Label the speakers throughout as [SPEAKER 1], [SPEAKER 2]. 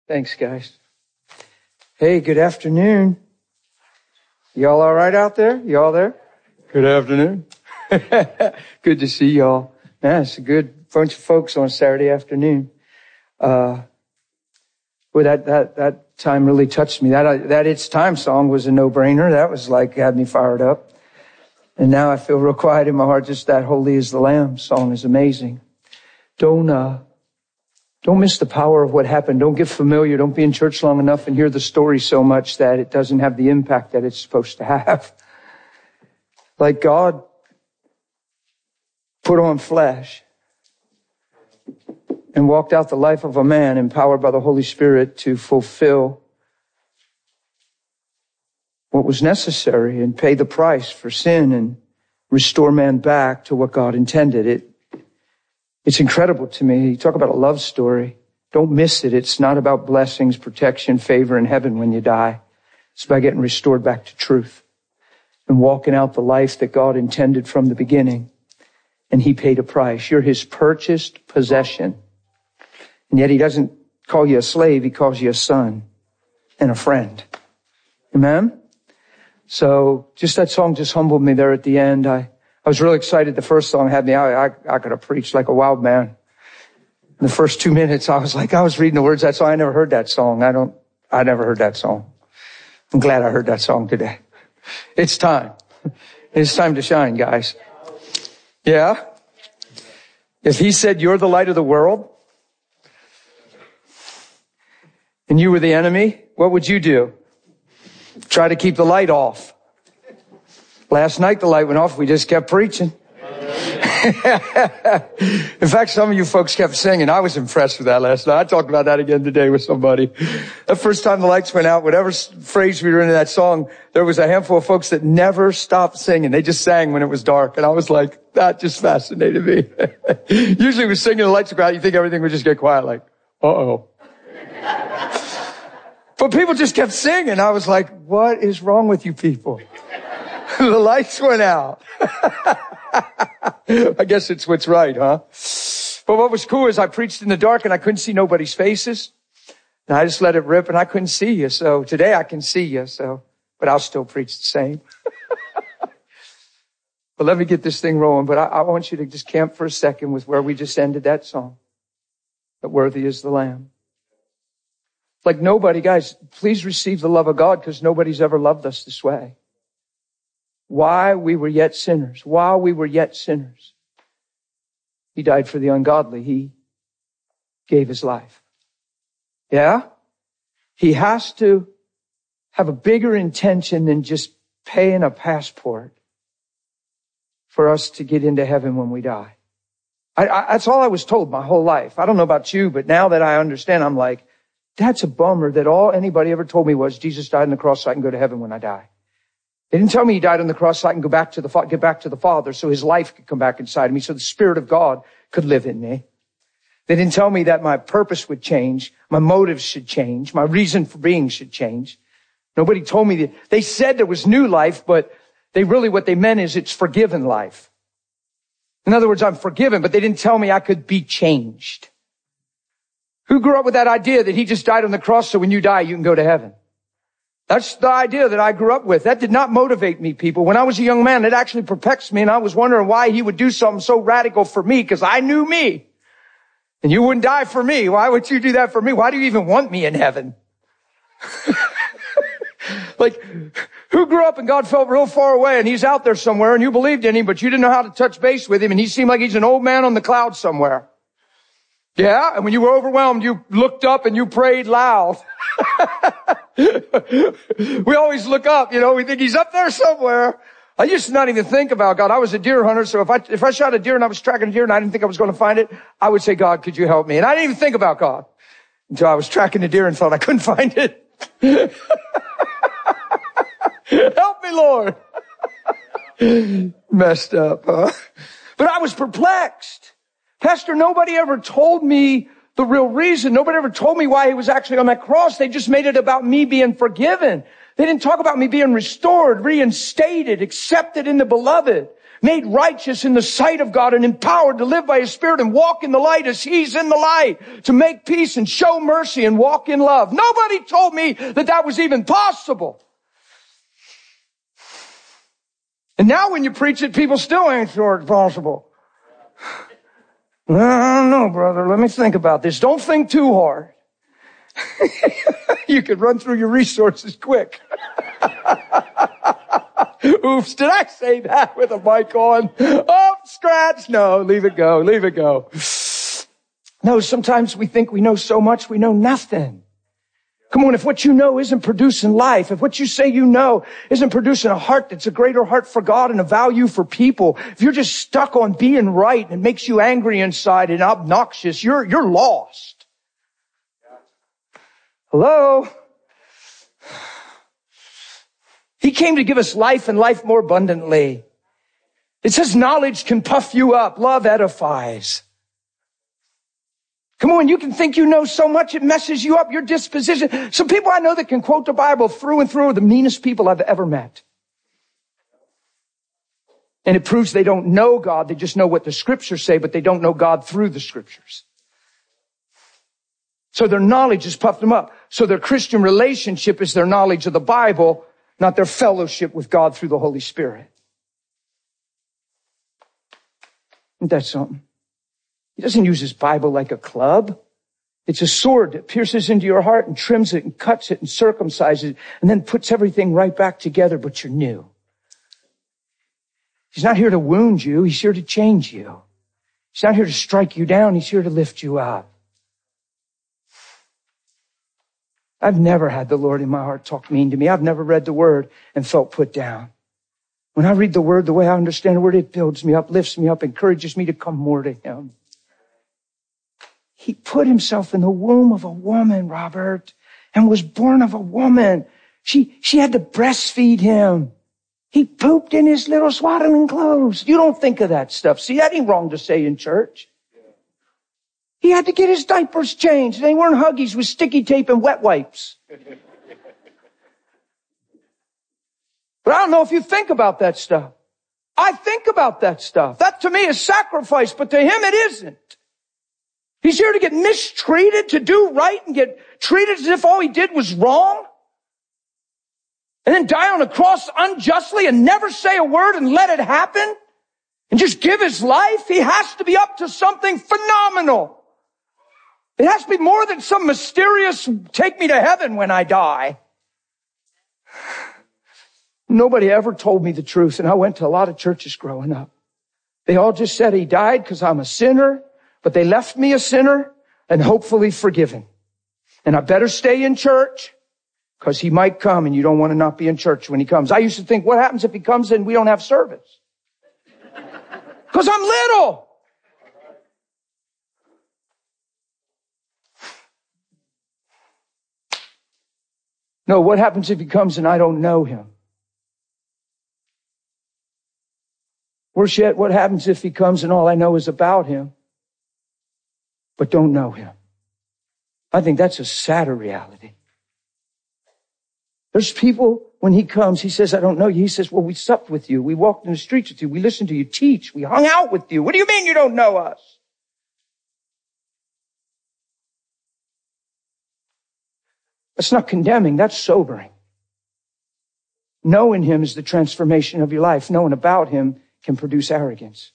[SPEAKER 1] Thanks, guys. Hey, good afternoon. Y'all all right out there? Y'all there? Good afternoon. Good to see y'all. Man, it's a good bunch of folks on Saturday afternoon. That time really touched me. That It's Time song was a no-brainer. That was had me fired up. And now I feel real quiet in my heart. Just that Holy is the Lamb song is amazing. Don't miss the power of what happened. Don't get familiar. Don't be in church long enough and hear the story so much that it doesn't have the impact that it's supposed to have. Like God put on flesh and walked out the life of a man empowered by the Holy Spirit to fulfill what was necessary and pay the price for sin and restore man back to what God intended. It's incredible to me. You talk about a love story. Don't miss it. It's not about blessings, protection, favor in heaven when you die. It's about getting restored back to truth and walking out the life that God intended from the beginning. And He paid a price. You're His purchased possession. And yet He doesn't call you a slave. He calls you a son and a friend. Amen? So just that song just humbled me there at the end. I was really excited. The first song had me. I could have preached like a wild man. In the first 2 minutes, I was reading the words of that song. I never heard that song. I never heard that song. I'm glad I heard that song today. It's time. It's time to shine, guys. Yeah? If He said you're the light of the world and you were the enemy, what would you do? Try to keep the light off. Last night the light went off. We just kept preaching. In fact, some of you folks kept singing. I was impressed with that last night. I talked about that again today with somebody. The first time the lights went out, whatever phrase we were in that song, there was a handful of folks that never stopped singing. They just sang when it was dark. And I was like, that just fascinated me. Usually with singing, the lights go out, you think everything would just get quiet, like, uh-oh. But people just kept singing. I was like, what is wrong with you people? The lights went out. I guess it's what's right, huh? But what was cool is I preached in the dark and I couldn't see nobody's faces. And I just let it rip and I couldn't see you. So today I can see you. But I'll still preach the same. But let me get this thing rolling. But I want you to just camp for a second with where we just ended that song. That worthy is the Lamb. Like nobody, guys, please receive the love of God because nobody's ever loved us this way. While we were yet sinners, He died for the ungodly. He gave His life. Yeah? He has to have a bigger intention than just paying a passport for us to get into heaven when we die. That's all I was told my whole life. I don't know about you, but now that I understand, I'm like, that's a bummer that all anybody ever told me was Jesus died on the cross so I can go to heaven when I die. They didn't tell me He died on the cross so I can get back to the Father so His life could come back inside of me so the Spirit of God could live in me. They didn't tell me that my purpose would change, my motives should change, my reason for being should change. Nobody told me that. They said there was new life, but what they meant is it's forgiven life. In other words, I'm forgiven, but they didn't tell me I could be changed. Who grew up with that idea that He just died on the cross so when you die, you can go to heaven? That's the idea that I grew up with. That did not motivate me, people. When I was a young man, it actually perplexed me, and I was wondering why He would do something so radical for me, because I knew me. And you wouldn't die for me. Why would you do that for me? Why do you even want me in heaven? Like, who grew up and God felt real far away, and He's out there somewhere, and you believed in Him, but you didn't know how to touch base with Him, and He seemed like He's an old man on the cloud somewhere. Yeah, and when you were overwhelmed, you looked up and you prayed loud. We always look up, we think He's up there somewhere. I used to not even think about God. I was a deer hunter, so if I shot a deer and I was tracking a deer and I didn't think I was going to find it, I would say, God, could you help me? And I didn't even think about God until I was tracking a deer and thought I couldn't find it. Help me, Lord. Messed up, huh? But I was perplexed. Pastor, nobody ever told me the real reason. Nobody ever told me why He was actually on that cross. They just made it about me being forgiven. They didn't talk about me being restored, reinstated, accepted in the beloved. made righteous in the sight of God and empowered to live by His Spirit and walk in the light as He's in the light, to make peace and show mercy and walk in love. Nobody told me that that was even possible. And now when you preach it, people still ain't sure it's possible. I don't know, brother. Let me think about this. Don't think too hard. You could run through your resources quick. Oops, did I say that with a mic on? Oh, scratch. No, leave it go. Leave it go. No, sometimes we think we know so much, we know nothing. Come on, if what you know isn't producing life, if what you say you know isn't producing a heart that's a greater heart for God and a value for people, if you're just stuck on being right and it makes you angry inside and obnoxious, you're lost. Hello? He came to give us life and life more abundantly. It says knowledge can puff you up. Love edifies. Come on, you can think you know so much it messes you up, your disposition. Some people I know that can quote the Bible through and through are the meanest people I've ever met. And it proves they don't know God. They just know what the scriptures say, but they don't know God through the scriptures. So their knowledge has puffed them up. So their Christian relationship is their knowledge of the Bible, not their fellowship with God through the Holy Spirit. Isn't that something? He doesn't use His Bible like a club. It's a sword that pierces into your heart and trims it and cuts it and circumcises it and then puts everything right back together, but you're new. He's not here to wound you. He's here to change you. He's not here to strike you down. He's here to lift you up. I've never had the Lord in my heart talk mean to me. I've never read the Word and felt put down. When I read the Word, the way I understand the Word, it builds me up, lifts me up, encourages me to come more to Him. He put Himself in the womb of a woman, Robert, and was born of a woman. She had to breastfeed Him. He pooped in His little swaddling clothes. You don't think of that stuff. See, that ain't wrong to say in church. He had to get his diapers changed. They weren't Huggies with sticky tape and wet wipes. But I don't know if you think about that stuff. I think about that stuff. That to me is sacrifice, but to Him it isn't. He's here to get mistreated, to do right and get treated as if all He did was wrong. And then die on a cross unjustly and never say a word and let it happen. And just give His life. He has to be up to something phenomenal. It has to be more than some mysterious take me to heaven when I die. Nobody ever told me the truth. And I went to a lot of churches growing up. They all just said He died because I'm a sinner. But they left me a sinner and hopefully forgiven. And I better stay in church because He might come and you don't want to not be in church when He comes. I used to think, what happens if He comes and we don't have service? Because I'm little. No, what happens if He comes and I don't know Him? Worse yet, what happens if He comes and all I know is about Him, but don't know Him? I think that's a sadder reality. There's people, when He comes, He says, I don't know you. He says, well, we supped with you. We walked in the streets with you. We listened to you teach. We hung out with you. What do you mean you don't know us? That's not condemning. That's sobering. Knowing Him is the transformation of your life. Knowing about Him can produce arrogance.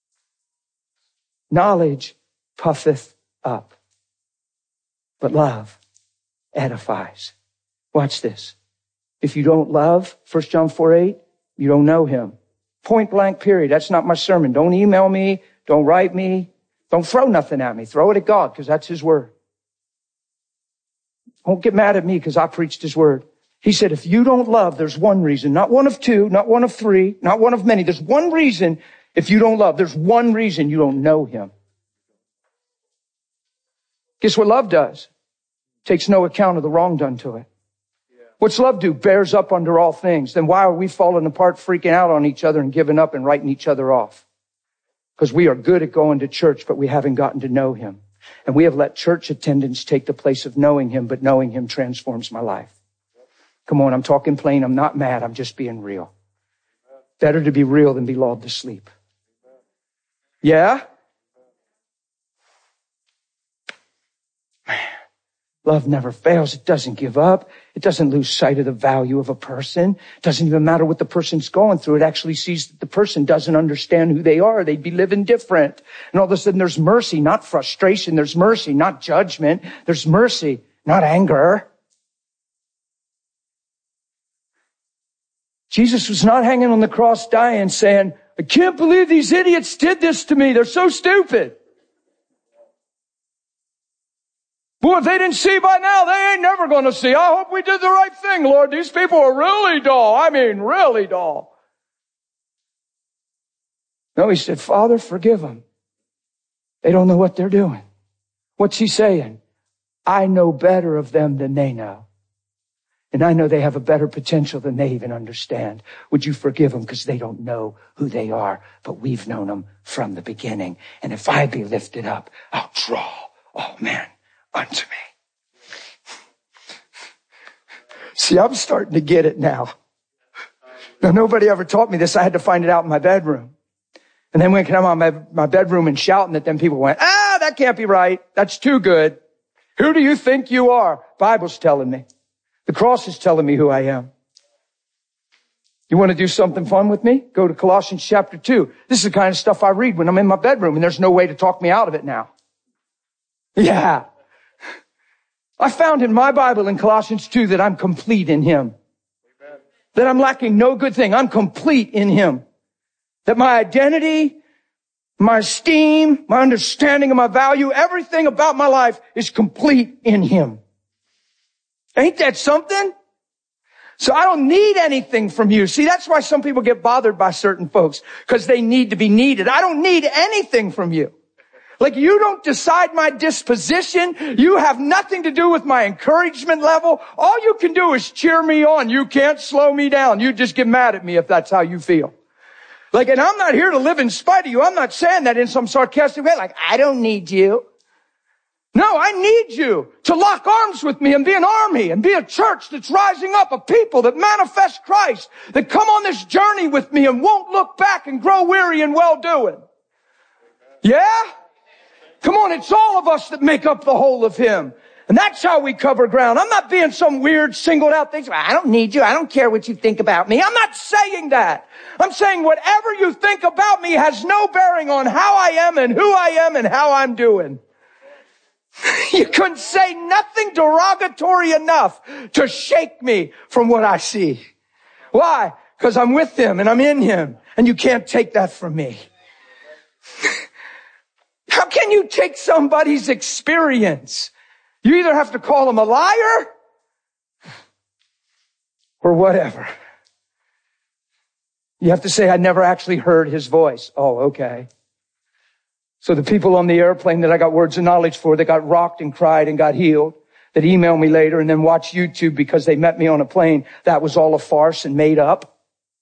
[SPEAKER 1] Knowledge puffeth up, but love edifies. Watch this. If you don't love, 1 John 4:8, you don't know Him. Point blank period. That's not my sermon. Don't email me. Don't write me. Don't throw nothing at me. Throw it at God because that's His word. Don't get mad at me because I preached His word. He said, if you don't love, there's one reason, not one of two, not one of three, not one of many. There's one reason if you don't love. There's one reason you don't know Him. Guess what love does? Takes no account of the wrong done to it. What's love do? Bears up under all things. Then why are we falling apart, freaking out on each other and giving up and writing each other off? Because we are good at going to church, but we haven't gotten to know Him. And we have let church attendance take the place of knowing Him, but knowing Him transforms my life. Come on, I'm talking plain. I'm not mad. I'm just being real. Better to be real than be lulled to sleep. Yeah? Man, love never fails. It doesn't give up. It doesn't lose sight of the value of a person. It doesn't even matter what the person's going through. It actually sees that the person doesn't understand who they are. They'd be living different. And all of a sudden there's mercy, not frustration. There's mercy, not judgment. There's mercy, not anger. Jesus was not hanging on the cross dying saying, I can't believe these idiots did this to me. They're so stupid. Boy, if they didn't see by now, they ain't never going to see. I hope we did the right thing, Lord. These people are really dull. I mean, really dull. No, he said, Father, forgive them. They don't know what they're doing. What's he saying? I know better of them than they know. And I know they have a better potential than they even understand. Would you forgive them because they don't know who they are, but we've known them from the beginning. And if I be lifted up, I'll draw all men unto me. See, I'm starting to get it now. Now, nobody ever taught me this. I had to find it out in my bedroom. And then when I came out of my bedroom and shouting it, then people went, that can't be right. That's too good. Who do you think you are? Bible's telling me. The cross is telling me who I am. You want to do something fun with me? Go to Colossians chapter 2. This is the kind of stuff I read when I'm in my bedroom, and there's no way to talk me out of it now. Yeah. I found in my Bible in Colossians 2 that I'm complete in Him. Amen. That I'm lacking no good thing. I'm complete in Him. That my identity, my esteem, my understanding of my value, everything about my life is complete in Him. Ain't that something? So I don't need anything from you. See, that's why some people get bothered by certain folks, because they need to be needed. I don't need anything from you. Like, you don't decide my disposition. You have nothing to do with my encouragement level. All you can do is cheer me on. You can't slow me down. You just get mad at me if that's how you feel. Like, and I'm not here to live in spite of you. I'm not saying that in some sarcastic way, like, I don't need you. No, I need you to lock arms with me and be an army and be a church that's rising up, a people that manifest Christ, that come on this journey with me and won't look back and grow weary in well-doing. Yeah? Come on, it's all of us that make up the whole of Him. And that's how we cover ground. I'm not being some weird singled out thing. I don't need you. I don't care what you think about me. I'm not saying that. I'm saying whatever you think about me has no bearing on how I am and who I am and how I'm doing. You couldn't say nothing derogatory enough to shake me from what I see. Why? Because I'm with Him and I'm in Him, and you can't take that from me. How can you take somebody's experience? You either have to call them a liar or whatever. You have to say, I never actually heard His voice. Oh, okay. So the people on the airplane that I got words of knowledge for, that got rocked and cried and got healed, that emailed me later and then watched YouTube because they met me on a plane, that was all a farce and made up.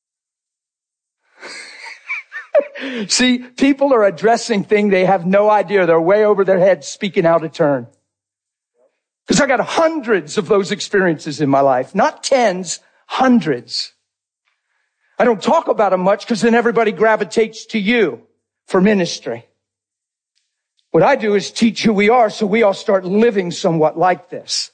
[SPEAKER 1] See, people are addressing things they have no idea. They're way over their heads speaking out of turn. Because I got hundreds of those experiences in my life. Not tens, hundreds. I don't talk about them much because then everybody gravitates to you for ministry. What I do is teach who we are so we all start living somewhat like this.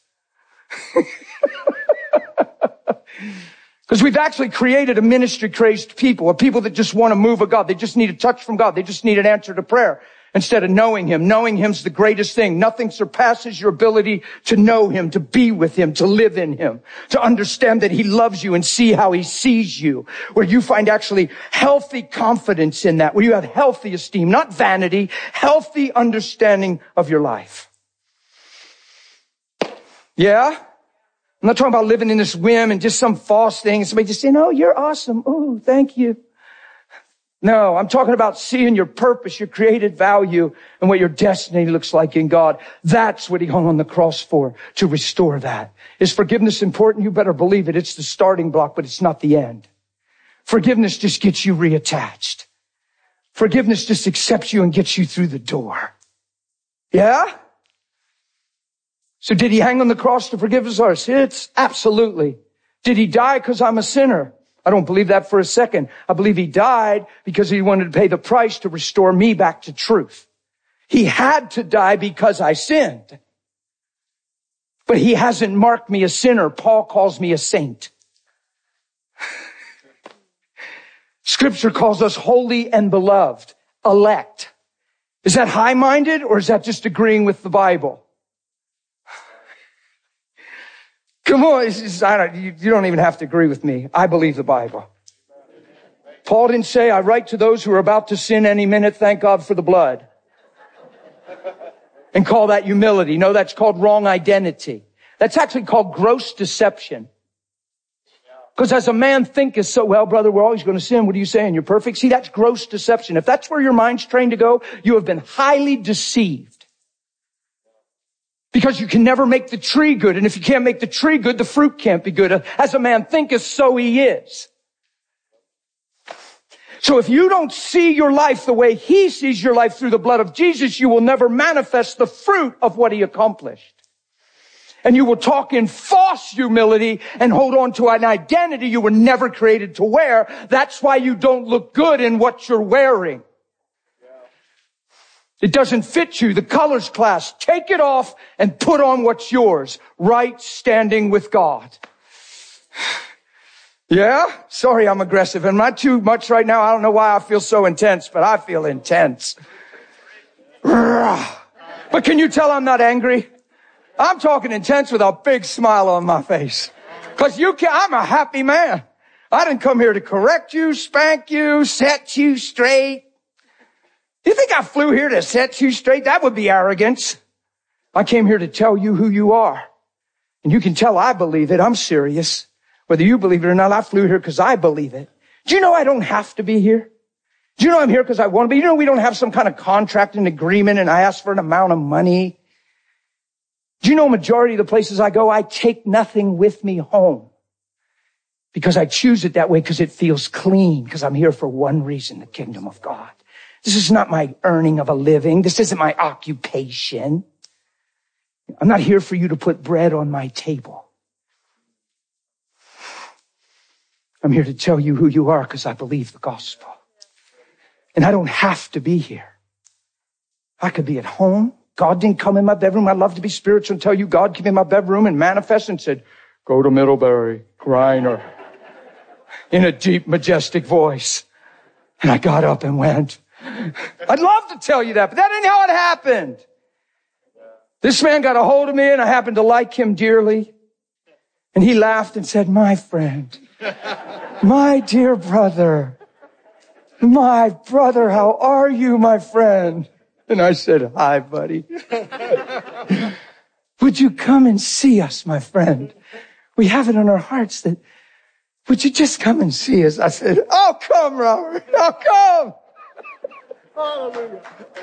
[SPEAKER 1] Because we've actually created a ministry-crazed people, a people that just want to move of God. They just need a touch from God. They just need an answer to prayer instead of knowing Him. Knowing Him's the greatest thing. Nothing surpasses your ability to know Him, to be with Him, to live in Him, to understand that He loves you and see how He sees you, where you find actually healthy confidence in that, where you have healthy esteem, not vanity, healthy understanding of your life. Yeah? I'm not talking about living in this whim and just some false thing. And somebody just saying, oh, you're awesome. Oh, thank you. No, I'm talking about seeing your purpose, your created value, and what your destiny looks like in God. That's what He hung on the cross for, to restore that. Is forgiveness important? You better believe it. It's the starting block, but it's not the end. Forgiveness just gets you reattached. Forgiveness just accepts you and gets you through the door. Yeah? So did He hang on the cross to forgive us our sins? Absolutely. Did He die because I'm a sinner? I don't believe that for a second. I believe he died because he wanted to pay the price to restore me back to truth. He had to die because I sinned. But he hasn't marked me a sinner. Paul calls me a saint. Scripture calls us holy and beloved, elect. Is that high-minded or is that just agreeing with the Bible? Come on, you don't even have to agree with me. I believe the Bible. Paul didn't say, I write to those who are about to sin any minute, thank God for the blood. And call that humility. No, that's called wrong identity. That's actually called gross deception. Because as a man thinketh so, well, brother, we're always going to sin. What are you saying? You're perfect? See, that's gross deception. If that's where your mind's trained to go, you have been highly deceived. Because you can never make the tree good. And if you can't make the tree good, the fruit can't be good. As a man thinketh, so he is. So if you don't see your life the way he sees your life through the blood of Jesus, you will never manifest the fruit of what he accomplished. And you will talk in false humility and hold on to an identity you were never created to wear. That's why you don't look good in what you're wearing. It doesn't fit you. The colors clash. Take it off and put on what's yours. Right standing with God. Yeah? Sorry, I'm aggressive. I'm not too much right now. I don't know why I feel so intense, but I feel intense. But can you tell I'm not angry? I'm talking intense with a big smile on my face. Cause I'm a happy man. I didn't come here to correct you, spank you, set you straight. You think I flew here to set you straight? That would be arrogance. I came here to tell you who you are. And you can tell I believe it. I'm serious. Whether you believe it or not, I flew here because I believe it. Do you know I don't have to be here? Do you know I'm here because I want to be? You know we don't have some kind of contract and agreement and I ask for an amount of money. Do you know majority of the places I go, I take nothing with me home? Because I choose it that way because it feels clean. Because I'm here for one reason, the kingdom of God. This is not my earning of a living. This isn't my occupation. I'm not here for you to put bread on my table. I'm here to tell you who you are because I believe the gospel. And I don't have to be here. I could be at home. God didn't come in my bedroom. I'd love to be spiritual and tell you God came in my bedroom and manifested and said, go to Middlebury, Griner, in a deep, majestic voice. And I got up and went. I'd love to tell you that, but that ain't how it happened. This man got a hold of me and I happened to like him dearly. And he laughed and said, my friend, my dear brother, how are you, my friend? And I said, hi, buddy. Would you come and see us, my friend? We have it on our hearts that, would you just come and see us? I said, oh, come, Robert. Oh, come. Hallelujah.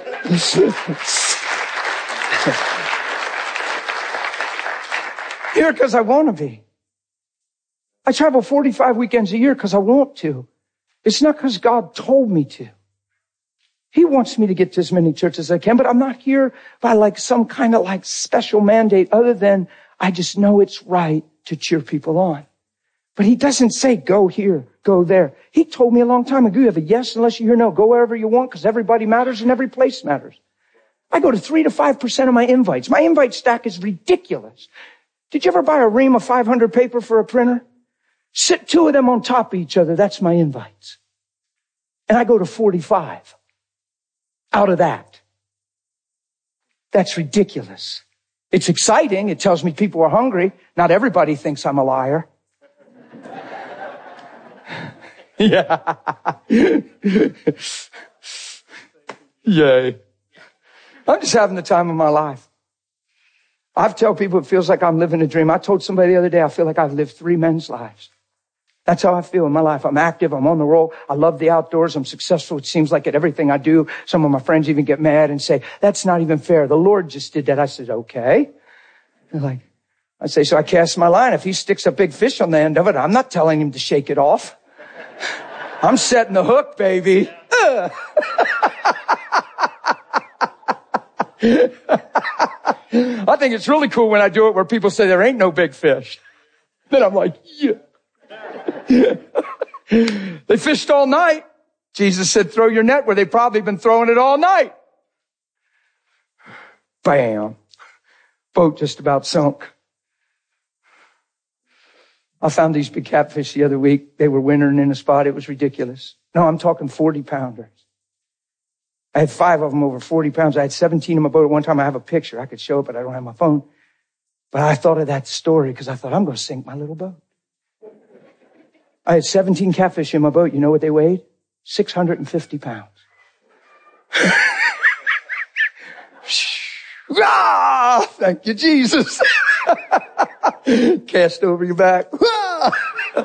[SPEAKER 1] Here because I want to be. I travel 45 weekends a year because I want to. It's not because God told me to. He wants me to get to as many churches as I can, but I'm not here by like some kind of like special mandate other than I just know it's right to cheer people on. But he doesn't say, go here, go there. He told me a long time ago, you have a yes unless you hear no. Go wherever you want because everybody matters and every place matters. I go to 3 to 5% of my invites. My invite stack is ridiculous. Did you ever buy a ream of 500 paper for a printer? Sit 2 of them on top of each other. That's my invites. And I go to 45 out of that. That's ridiculous. It's exciting. It tells me people are hungry. Not everybody thinks I'm a liar. Yeah. Yay. I'm just having the time of my life. I've told people it feels like I'm living a dream. I told somebody the other day, I feel like I've lived 3 men's lives. That's how I feel in my life. I'm active. I'm on the roll. I love the outdoors. I'm successful. It seems like at everything I do. Some of my friends even get mad and say, that's not even fair. The Lord just did that. I said, okay. They're like, I say, so I cast my line. If he sticks a big fish on the end of it, I'm not telling him to shake it off. I'm setting the hook, baby. I think it's really cool when I do it where people say there ain't no big fish. Then I'm like, yeah. They fished all night. Jesus said, throw your net where they've probably been throwing it all night. Bam. Boat just about sunk. I found these big catfish the other week. They were wintering in a spot. It was ridiculous. No, I'm talking 40-pounders. I had 5 of them over 40 pounds. I had 17 in my boat at one time. I have a picture. I could show it, but I don't have my phone. But I thought of that story because I thought, I'm going to sink my little boat. I had 17 catfish in my boat. You know what they weighed? 650 pounds. Ah, thank you, Jesus. Cast over your back. How's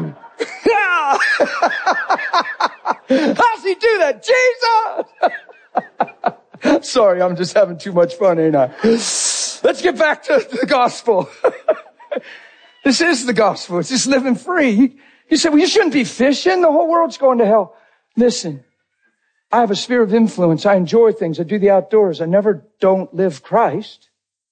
[SPEAKER 1] he do that? Jesus! Sorry, I'm just having too much fun, ain't I? Let's get back to the gospel. This is the gospel. It's just living free. You say, well, you shouldn't be fishing. The whole world's going to hell. Listen, I have a sphere of influence. I enjoy things. I do the outdoors. I never don't live Christ.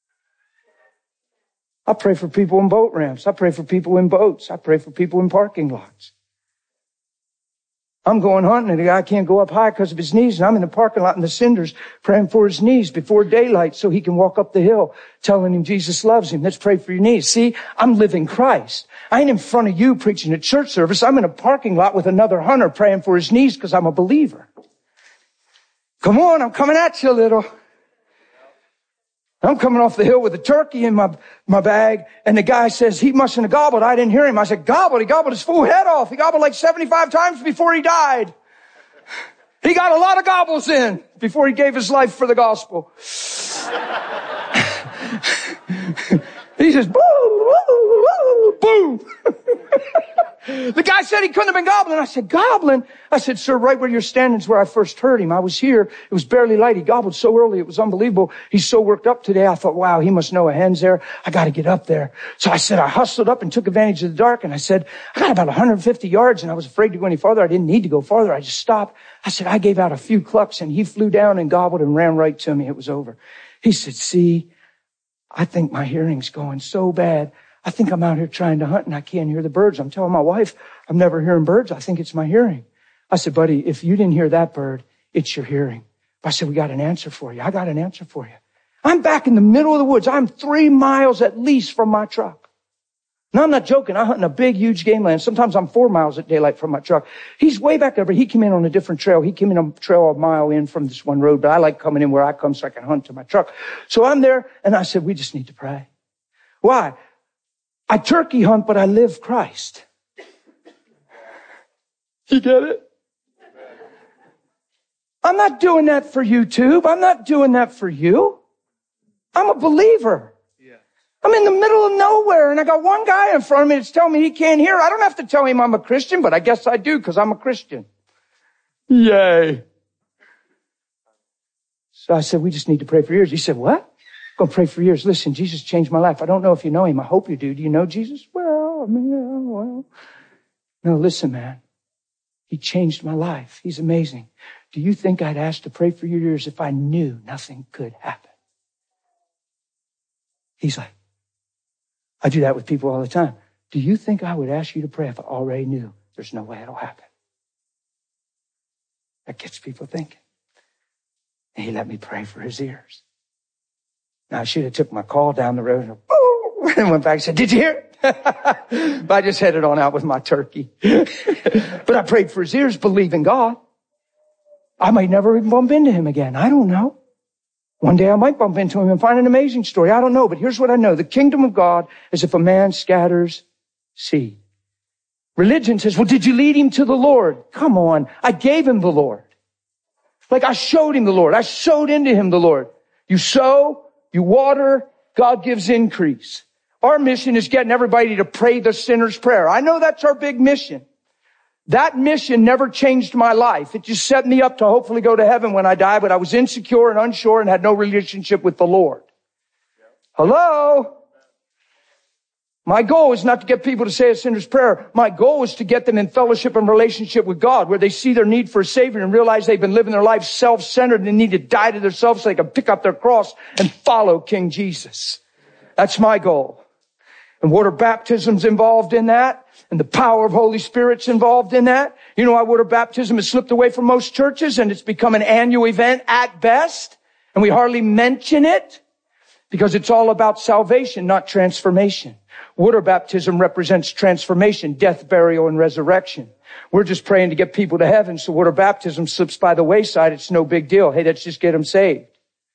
[SPEAKER 1] I pray for people in boat ramps. I pray for people in boats. I pray for people in parking lots. I'm going hunting and the guy can't go up high because of his knees. And I'm in the parking lot in the cinders praying for his knees before daylight so he can walk up the hill telling him Jesus loves him. Let's pray for your knees. See, I'm living Christ. I ain't in front of you preaching at church service. I'm in a parking lot with another hunter praying for his knees because I'm a believer. Come on, I'm coming at you a little. I'm coming off the hill with a turkey in my bag, and the guy says, he mustn't have gobbled. I didn't hear him. I said, gobbled? He gobbled his full head off. He gobbled like 75 times before he died. He got a lot of gobbles in before he gave his life for the gospel. He says, boo, boo, boo, boom. The guy said he couldn't have been gobbling. I said, gobbling? I said, sir, right where you're standing is where I first heard him. I was here. It was barely light. He gobbled so early. It was unbelievable. He's so worked up today. I thought, wow, he must know a hen's there. I got to get up there. So I said, I hustled up and took advantage of the dark. And I said, I got about 150 yards and I was afraid to go any farther. I didn't need to go farther. I just stopped. I said, I gave out a few clucks and he flew down and gobbled and ran right to me. It was over. He said, see, I think my hearing's going so bad. I think I'm out here trying to hunt and I can't hear the birds. I'm telling my wife, I'm never hearing birds. I think it's my hearing. I said, buddy, if you didn't hear that bird, it's your hearing. I said, we got an answer for you. I got an answer for you. I'm back in the middle of the woods. I'm 3 miles at least from my truck. Now, I'm not joking. I hunt in a big, huge game land. Sometimes I'm 4 miles at daylight from my truck. He's way back there, but he came in on a different trail. He came in on a trail a mile in from this one road, but I like coming in where I come so I can hunt to my truck. So I'm there, and I said, we just need to pray. Why? I turkey hunt, but I live Christ. You get it? I'm not doing that for YouTube. I'm not doing that for you. I'm a believer. I'm in the middle of nowhere, and I got one guy in front of me that's telling me he can't hear. I don't have to tell him I'm a Christian, but I guess I do because I'm a Christian. Yay. So I said, we just need to pray for ears. He said, what? I'm going to pray for years. Listen, Jesus changed my life. I don't know if you know him. I hope you do. Do you know Jesus? Well, No, listen, man. He changed my life. He's amazing. Do you think I'd ask to pray for your ears if I knew nothing could happen? He's like, I do that with people all the time. Do you think I would ask you to pray if I already knew there's no way it'll happen? That gets people thinking. And he let me pray for his ears. Now, I should have took my call down the road and went back and said, did you hear it? But I just headed on out with my turkey. But I prayed for his ears, believing God. I might never even bump into him again. I don't know. One day I might bump into him and find an amazing story. I don't know, but here's what I know. The kingdom of God is if a man scatters seed. Religion says, well, did you lead him to the Lord? Come on. I gave him the Lord. Like I showed him the Lord. I sowed into him the Lord. You sow, you water, God gives increase. Our mission is getting everybody to pray the sinner's prayer. I know that's our big mission. That mission never changed my life. It just set me up to hopefully go to heaven when I die, but I was insecure and unsure and had no relationship with the Lord. Hello? My goal is not to get people to say a sinner's prayer. My goal is to get them in fellowship and relationship with God, where they see their need for a Savior and realize they've been living their life self-centered and they need to die to themselves so they can pick up their cross and follow King Jesus. That's my goal. And water baptism's involved in that. And the power of Holy Spirit's involved in that. You know why water baptism has slipped away from most churches and it's become an annual event at best? And we hardly mention it because it's all about salvation, not transformation. Water baptism represents transformation, death, burial, and resurrection. We're just praying to get people to heaven, so water baptism slips by the wayside. It's no big deal. Hey, let's just get them saved.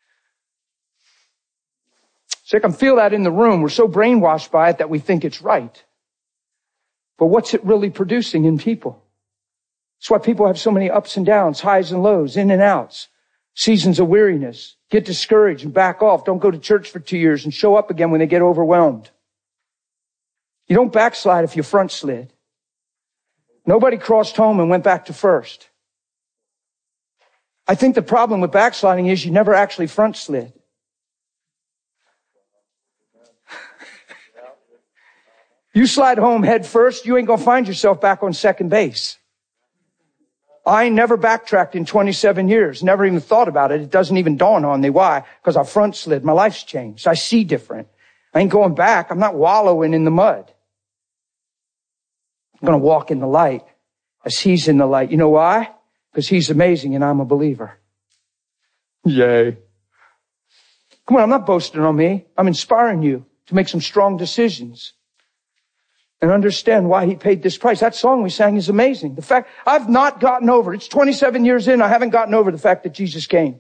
[SPEAKER 1] So I can feel that in the room. We're so brainwashed by it that we think it's right. But what's it really producing in people? That's why people have so many ups and downs, highs and lows, in and outs, seasons of weariness. Get discouraged and back off. Don't go to church for 2 years and show up again when they get overwhelmed. You don't backslide if you front slid. Nobody crossed home and went back to first. I think the problem with backsliding is you never actually front slid. You slide home head first, you ain't gonna find yourself back on second base. I never backtracked in 27 years. Never even thought about it. It doesn't even dawn on me. Why? Because I front slid. My life's changed. I see different. I ain't going back. I'm not wallowing in the mud. I'm going to walk in the light as he's in the light. You know why? Because he's amazing and I'm a believer. Yay. Come on, I'm not boasting on me. I'm inspiring you to make some strong decisions and understand why he paid this price. That song we sang is amazing. The fact I've not gotten over it. It's 27 years in. I haven't gotten over the fact that Jesus came.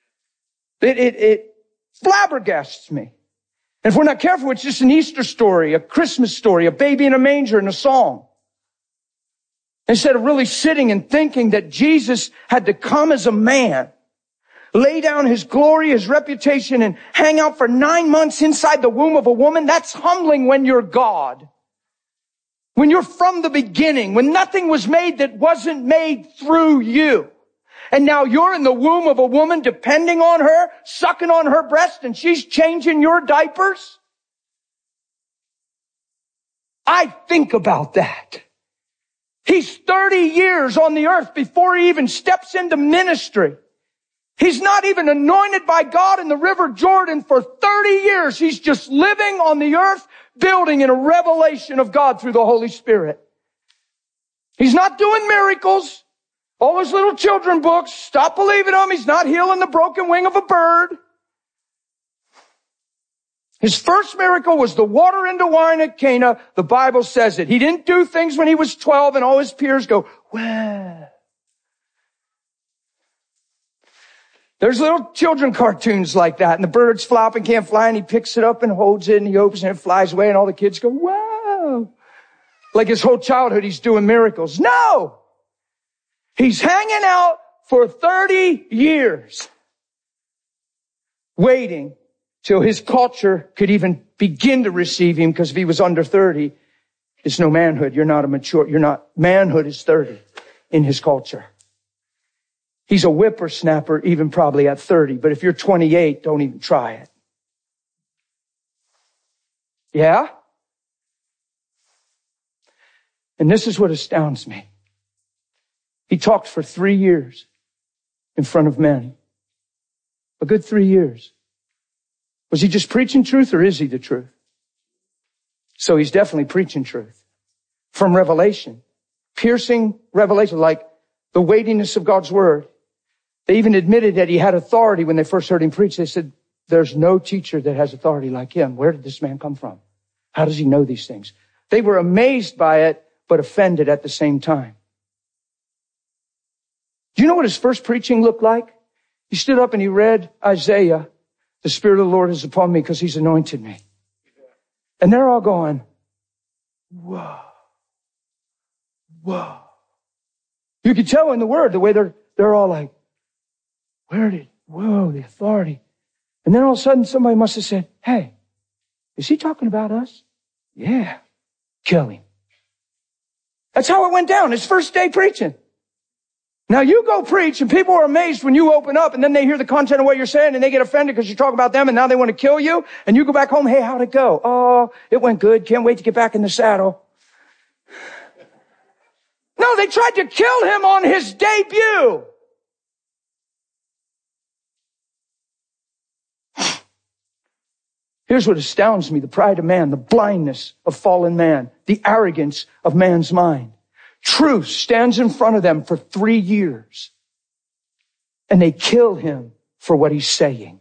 [SPEAKER 1] It flabbergasts me. And if we're not careful, it's just an Easter story, a Christmas story, a baby in a manger and a song. Instead of really sitting and thinking that Jesus had to come as a man, lay down his glory, his reputation, and hang out for 9 months inside the womb of a woman, that's humbling when you're God. When you're from the beginning, when nothing was made that wasn't made through you. And now you're in the womb of a woman depending on her, sucking on her breast, and she's changing your diapers. I think about that. He's 30 years on the earth before he even steps into ministry. He's not even anointed by God in the River Jordan for 30 years. He's just living on the earth, building in a revelation of God through the Holy Spirit. He's not doing miracles. All those little children books, stop believing them. He's not healing the broken wing of a bird. His first miracle was the water into wine at Cana. The Bible says it. He didn't do things when he was 12 and all his peers go, well. There's little children cartoons like that, and the bird's flopping, can't fly, and he picks it up and holds it, and he opens it and it flies away, and all the kids go, wow. Like his whole childhood, he's doing miracles. No! He's hanging out for 30 years, waiting till his culture could even begin to receive him, because if he was under 30, it's no manhood. Manhood is 30 in his culture. He's a whippersnapper even probably at 30, but if you're 28, don't even try it. Yeah? And this is what astounds me. He talked for 3 years in front of men. A good 3 years. Was he just preaching truth, or is he the truth? So he's definitely preaching truth. From revelation. Piercing revelation, like the weightiness of God's word. They even admitted that he had authority when they first heard him preach. They said, there's no teacher that has authority like him. Where did this man come from? How does he know these things? They were amazed by it, but offended at the same time. Do you know what his first preaching looked like? He stood up and he read Isaiah. The Spirit of the Lord is upon me because he's anointed me. And they're all going, whoa, whoa. You could tell in the word, the way they're all like, whoa, the authority. And then all of a sudden somebody must have said, hey, is he talking about us? Yeah. Kill him. That's how it went down. His first day preaching. Now you go preach and people are amazed when you open up and then they hear the content of what you're saying and they get offended because you talk about them and now they want to kill you. And you go back home, hey, how'd it go? Oh, it went good. Can't wait to get back in the saddle. No, they tried to kill him on his debut. Here's what astounds me, the pride of man, the blindness of fallen man, the arrogance of man's mind. Truth stands in front of them for 3 years, and they kill him for what he's saying.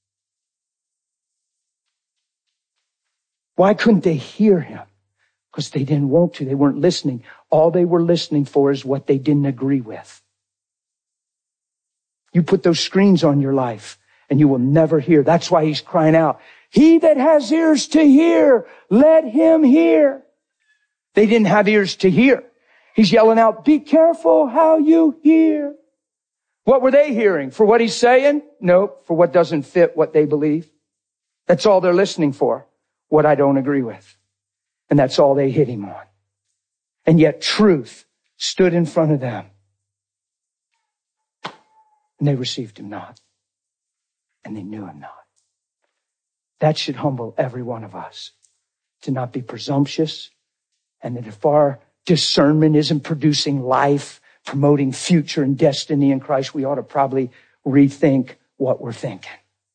[SPEAKER 1] Why couldn't they hear him? Because they didn't want to. They weren't listening. All they were listening for is what they didn't agree with. You put those screens on your life and you will never hear. That's why he's crying out, he that has ears to hear, let him hear. They didn't have ears to hear. He's yelling out, be careful how you hear. What were they hearing? For what he's saying? Nope. For what doesn't fit what they believe. That's all they're listening for. What I don't agree with. And that's all they hit him on. And yet truth stood in front of them. And they received him not. And they knew him not. That should humble every one of us. To not be presumptuous. And that if our discernment isn't producing life, promoting future and destiny in Christ, we ought to probably rethink what we're thinking.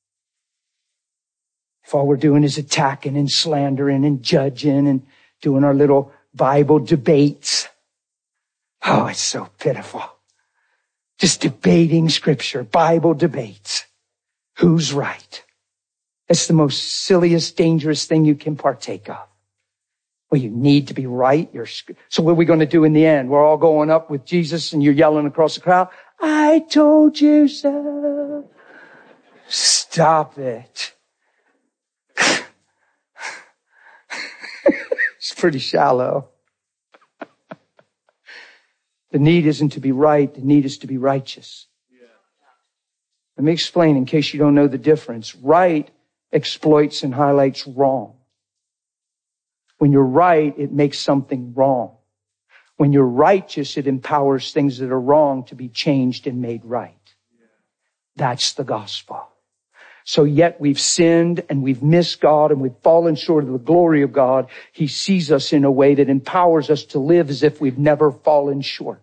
[SPEAKER 1] If all we're doing is attacking and slandering and judging and doing our little Bible debates. Oh, it's so pitiful. Just debating scripture, Bible debates. Who's right? It's the most silliest, dangerous thing you can partake of. Well, you need to be right. So what are we going to do in the end? We're all going up with Jesus and you're yelling across the crowd, I told you so. Stop it. It's pretty shallow. The need isn't to be right. The need is to be righteous. Yeah. Let me explain in case you don't know the difference. Right exploits and highlights wrong. When you're right, it makes something wrong. When you're righteous, it empowers things that are wrong to be changed and made right. Yeah. That's the gospel. So yet we've sinned and we've missed God and we've fallen short of the glory of God. He sees us in a way that empowers us to live as if we've never fallen short.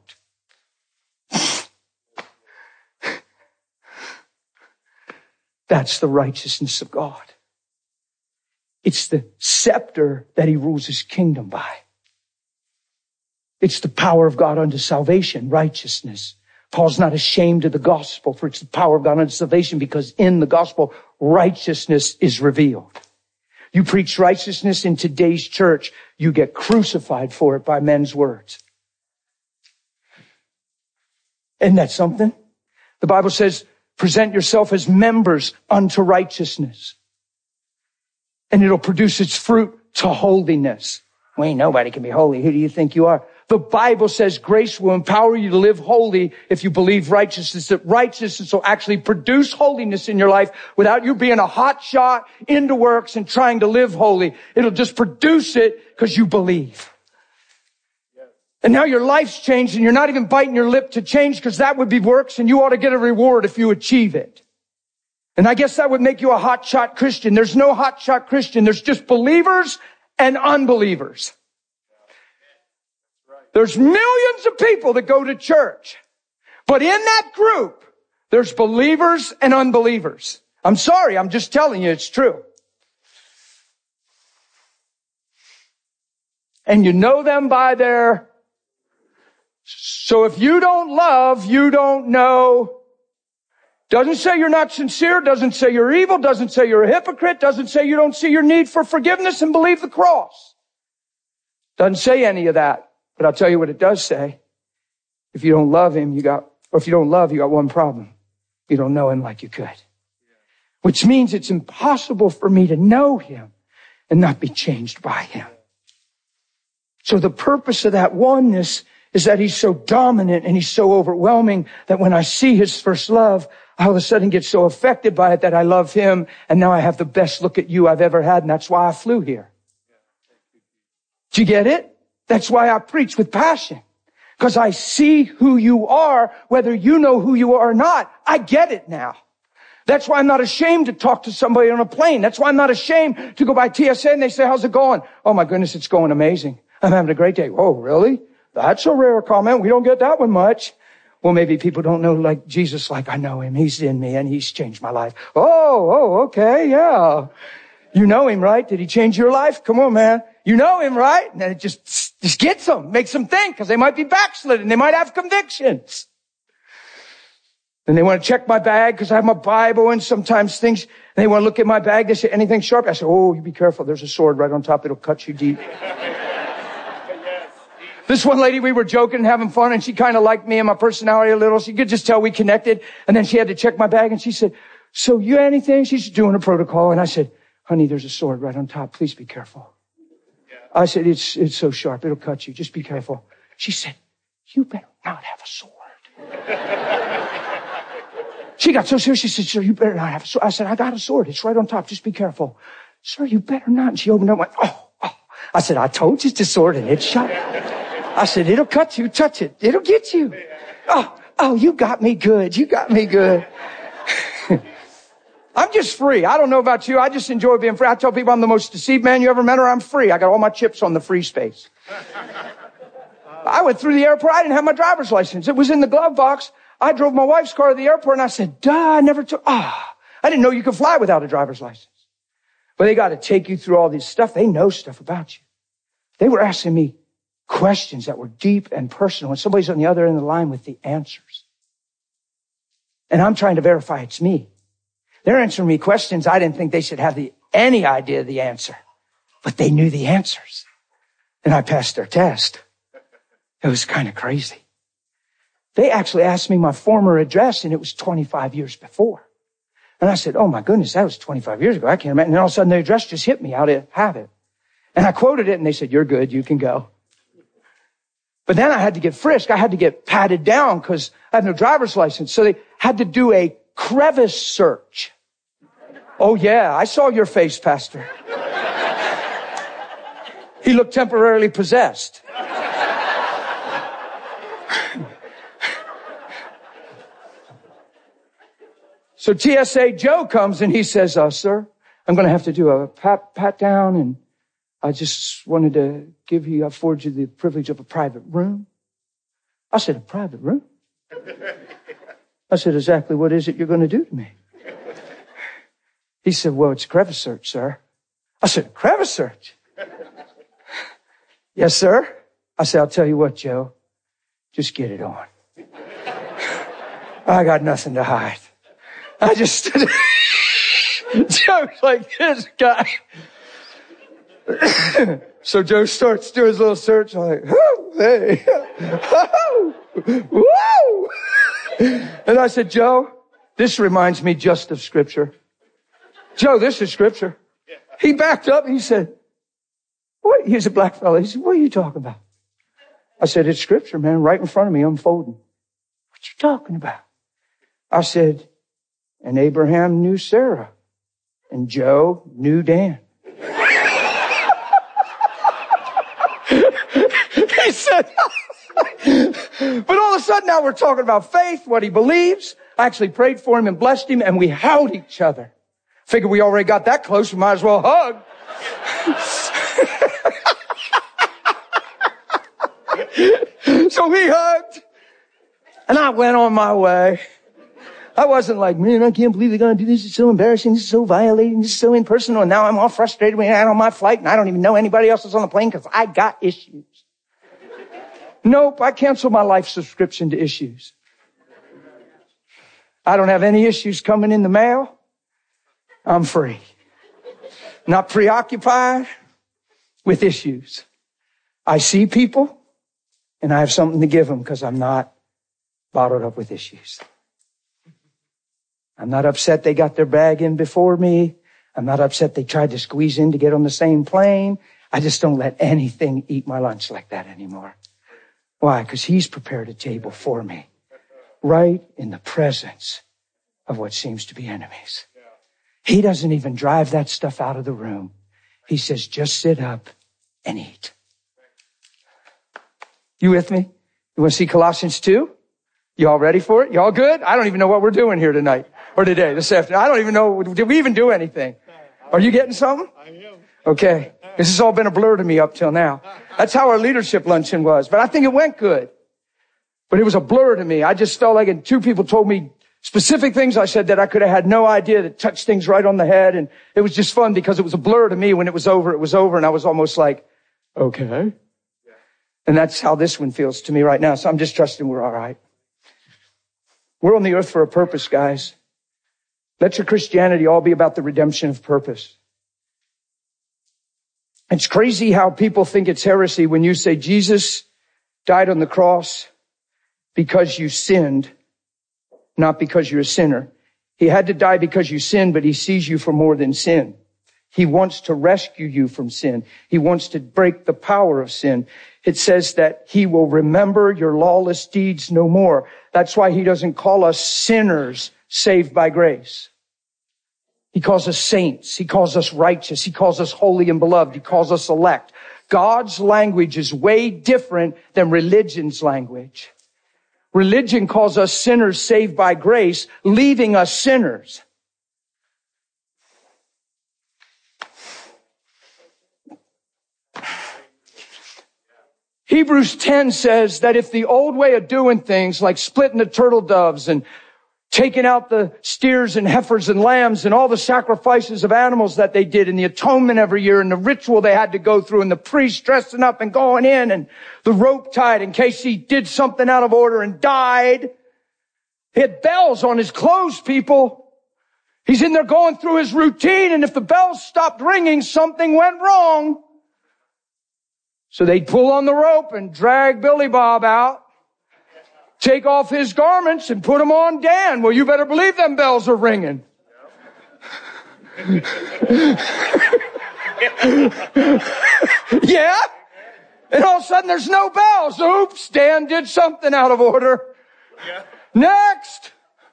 [SPEAKER 1] That's the righteousness of God. It's the scepter that he rules his kingdom by. It's the power of God unto salvation, righteousness. Paul's not ashamed of the gospel, for it's the power of God unto salvation, because in the gospel, righteousness is revealed. You preach righteousness in today's church, you get crucified for it by men's words. Isn't that something? The Bible says, present yourself as members unto righteousness. And it'll produce its fruit to holiness. Well, ain't nobody can be holy. Who do you think you are? The Bible says grace will empower you to live holy if you believe righteousness. That righteousness will actually produce holiness in your life without you being a hot shot into works and trying to live holy. It'll just produce it because you believe. And now your life's changed and you're not even biting your lip to change because that would be works and you ought to get a reward if you achieve it. And I guess that would make you a hot shot Christian. There's no hot shot Christian. There's just believers and unbelievers. There's millions of people that go to church. But in that group, there's believers and unbelievers. I'm sorry, I'm just telling you it's true. And you know them by their... So if you don't love, you don't know. Doesn't say you're not sincere, doesn't say you're evil, doesn't say you're a hypocrite, doesn't say you don't see your need for forgiveness and believe the cross. Doesn't say any of that. But I'll tell you what it does say. If you don't love him, you got one problem. You don't know him like you could. Which means it's impossible for me to know him and not be changed by him. So the purpose of that oneness is that he's so dominant and he's so overwhelming that when I see his first love, I all of a sudden get so affected by it that I love him. And now I have the best look at you I've ever had. And that's why I flew here. Do you get it? That's why I preach with passion. Because I see who you are, whether you know who you are or not. I get it now. That's why I'm not ashamed to talk to somebody on a plane. That's why I'm not ashamed to go by TSA and they say, how's it going? Oh my goodness, it's going amazing. I'm having a great day. Oh, really? That's a rare comment. We don't get that one much. Well, maybe people don't know like Jesus like I know him. He's in me and he's changed my life. Oh, okay, yeah. You know him, right? Did he change your life? Come on, man. You know him, right? And then it just gets them, makes them think, because they might be backslidden. They might have convictions. And they want to check my bag because I have my Bible and sometimes things, and they want to look at my bag. They say, anything sharp? I say, oh, you be careful. There's a sword right on top. It'll cut you deep. This one lady, we were joking and having fun, and she kind of liked me and my personality a little. She could just tell we connected. And then she had to check my bag, and she said, so you anything? She's doing a protocol. And I said, honey, there's a sword right on top. Please be careful. I said, it's so sharp. It'll cut you. Just be careful. She said, you better not have a sword. She got so serious. She said, sir, you better not have a sword. I said, I got a sword. It's right on top. Just be careful. Sir, you better not. And she opened up and went, oh. I said, I told you it's a sword and it's sharp. I said, it'll cut you. Touch it. It'll get you. Oh, you got me good. You got me good. I'm just free. I don't know about you. I just enjoy being free. I tell people I'm the most deceived man you ever met, or I'm free. I got all my chips on the free space. I went through the airport. I didn't have my driver's license. It was in the glove box. I drove my wife's car to the airport, and I said, I never took, I didn't know you could fly without a driver's license. But they got to take you through all this stuff. They know stuff about you. They were asking me questions that were deep and personal, and somebody's on the other end of the line with the answers. And I'm trying to verify it's me. They're answering me questions I didn't think they should have any idea of the answer. But they knew the answers. And I passed their test. It was kind of crazy. They actually asked me my former address, and it was 25 years before. And I said, oh my goodness, that was 25 years ago. I can't imagine. And all of a sudden the address just hit me out of habit. And I quoted it, and they said, you're good, you can go. But then I had to get frisked. I had to get patted down because I had no driver's license. So they had to do a crevice search. Oh yeah, I saw your face, Pastor. He looked temporarily possessed. So TSA Joe comes and he says, sir, I'm going to have to do a pat down, and I just wanted to afford you the privilege of a private room. I said, a private room? I said, exactly what is it you're going to do to me? He said, well, it's a crevice search, sir. I said, crevice search? Yes, sir. I said, I'll tell you what, Joe, just get it on. I got nothing to hide. I just stood Joe's like this guy. So Joe starts doing his little search. I'm like, oh, hey, oh, whoa. And I said, Joe, this reminds me just of Scripture. Joe, this is Scripture. He backed up and he said, what? He's a black fellow. He said, what are you talking about? I said, it's Scripture, man, right in front of me, unfolding. What you talking about? I said, and Abraham knew Sarah, and Joe knew Dan. He said, but all of a sudden now we're talking about faith, what he believes. I actually prayed for him and blessed him, and we held each other. Figured we already got that close, we might as well hug. So we hugged, and I went on my way. I wasn't like, man, I can't believe they're going to do this. It's so embarrassing. This is so violating. This is so impersonal. And now I'm all frustrated when I'm on my flight, and I don't even know anybody else is on the plane because I got issues. Nope, I canceled my life subscription to Issues. I don't have any issues coming in the mail. I'm free. Not preoccupied with issues. I see people, and I have something to give them because I'm not bottled up with issues. I'm not upset they got their bag in before me. I'm not upset they tried to squeeze in to get on the same plane. I just don't let anything eat my lunch like that anymore. Why? Because he's prepared a table for me right in the presence of what seems to be enemies. He doesn't even drive that stuff out of the room. He says, just sit up and eat. You with me? You want to see Colossians 2? You all ready for it? You all good? I don't even know what we're doing here tonight or today, this afternoon. I don't even know. Did we even do anything? Are you getting something? I am. Okay. This has all been a blur to me up till now. That's how our leadership luncheon was. But I think it went good. But it was a blur to me. I just felt like, and two people told me specific things I said that I could have had no idea, that touched things right on the head. And it was just fun because it was a blur to me. When it was over, it was over. And I was almost like, okay. And that's how this one feels to me right now. So I'm just trusting we're all right. We're on the earth for a purpose, guys. Let your Christianity all be about the redemption of purpose. It's crazy how people think it's heresy when you say Jesus died on the cross because you sinned, not because you're a sinner. He had to die because you sinned, but he sees you for more than sin. He wants to rescue you from sin. He wants to break the power of sin. It says that he will remember your lawless deeds no more. That's why he doesn't call us sinners saved by grace. He calls us saints. He calls us righteous. He calls us holy and beloved. He calls us elect. God's language is way different than religion's language. Religion calls us sinners saved by grace, leaving us sinners. Hebrews 10 says that if the old way of doing things, like splitting the turtle doves and taking out the steers and heifers and lambs and all the sacrifices of animals that they did and the atonement every year and the ritual they had to go through and the priest dressing up and going in and the rope tied in case he did something out of order and died. He had bells on his clothes, people. He's in there going through his routine, and if the bells stopped ringing, something went wrong. So they'd pull on the rope and drag Billy Bob out, take off his garments and put them on Dan. Well, you better believe them bells are ringing. Yeah? And all of a sudden there's no bells. Oops, Dan did something out of order. Yeah. Next.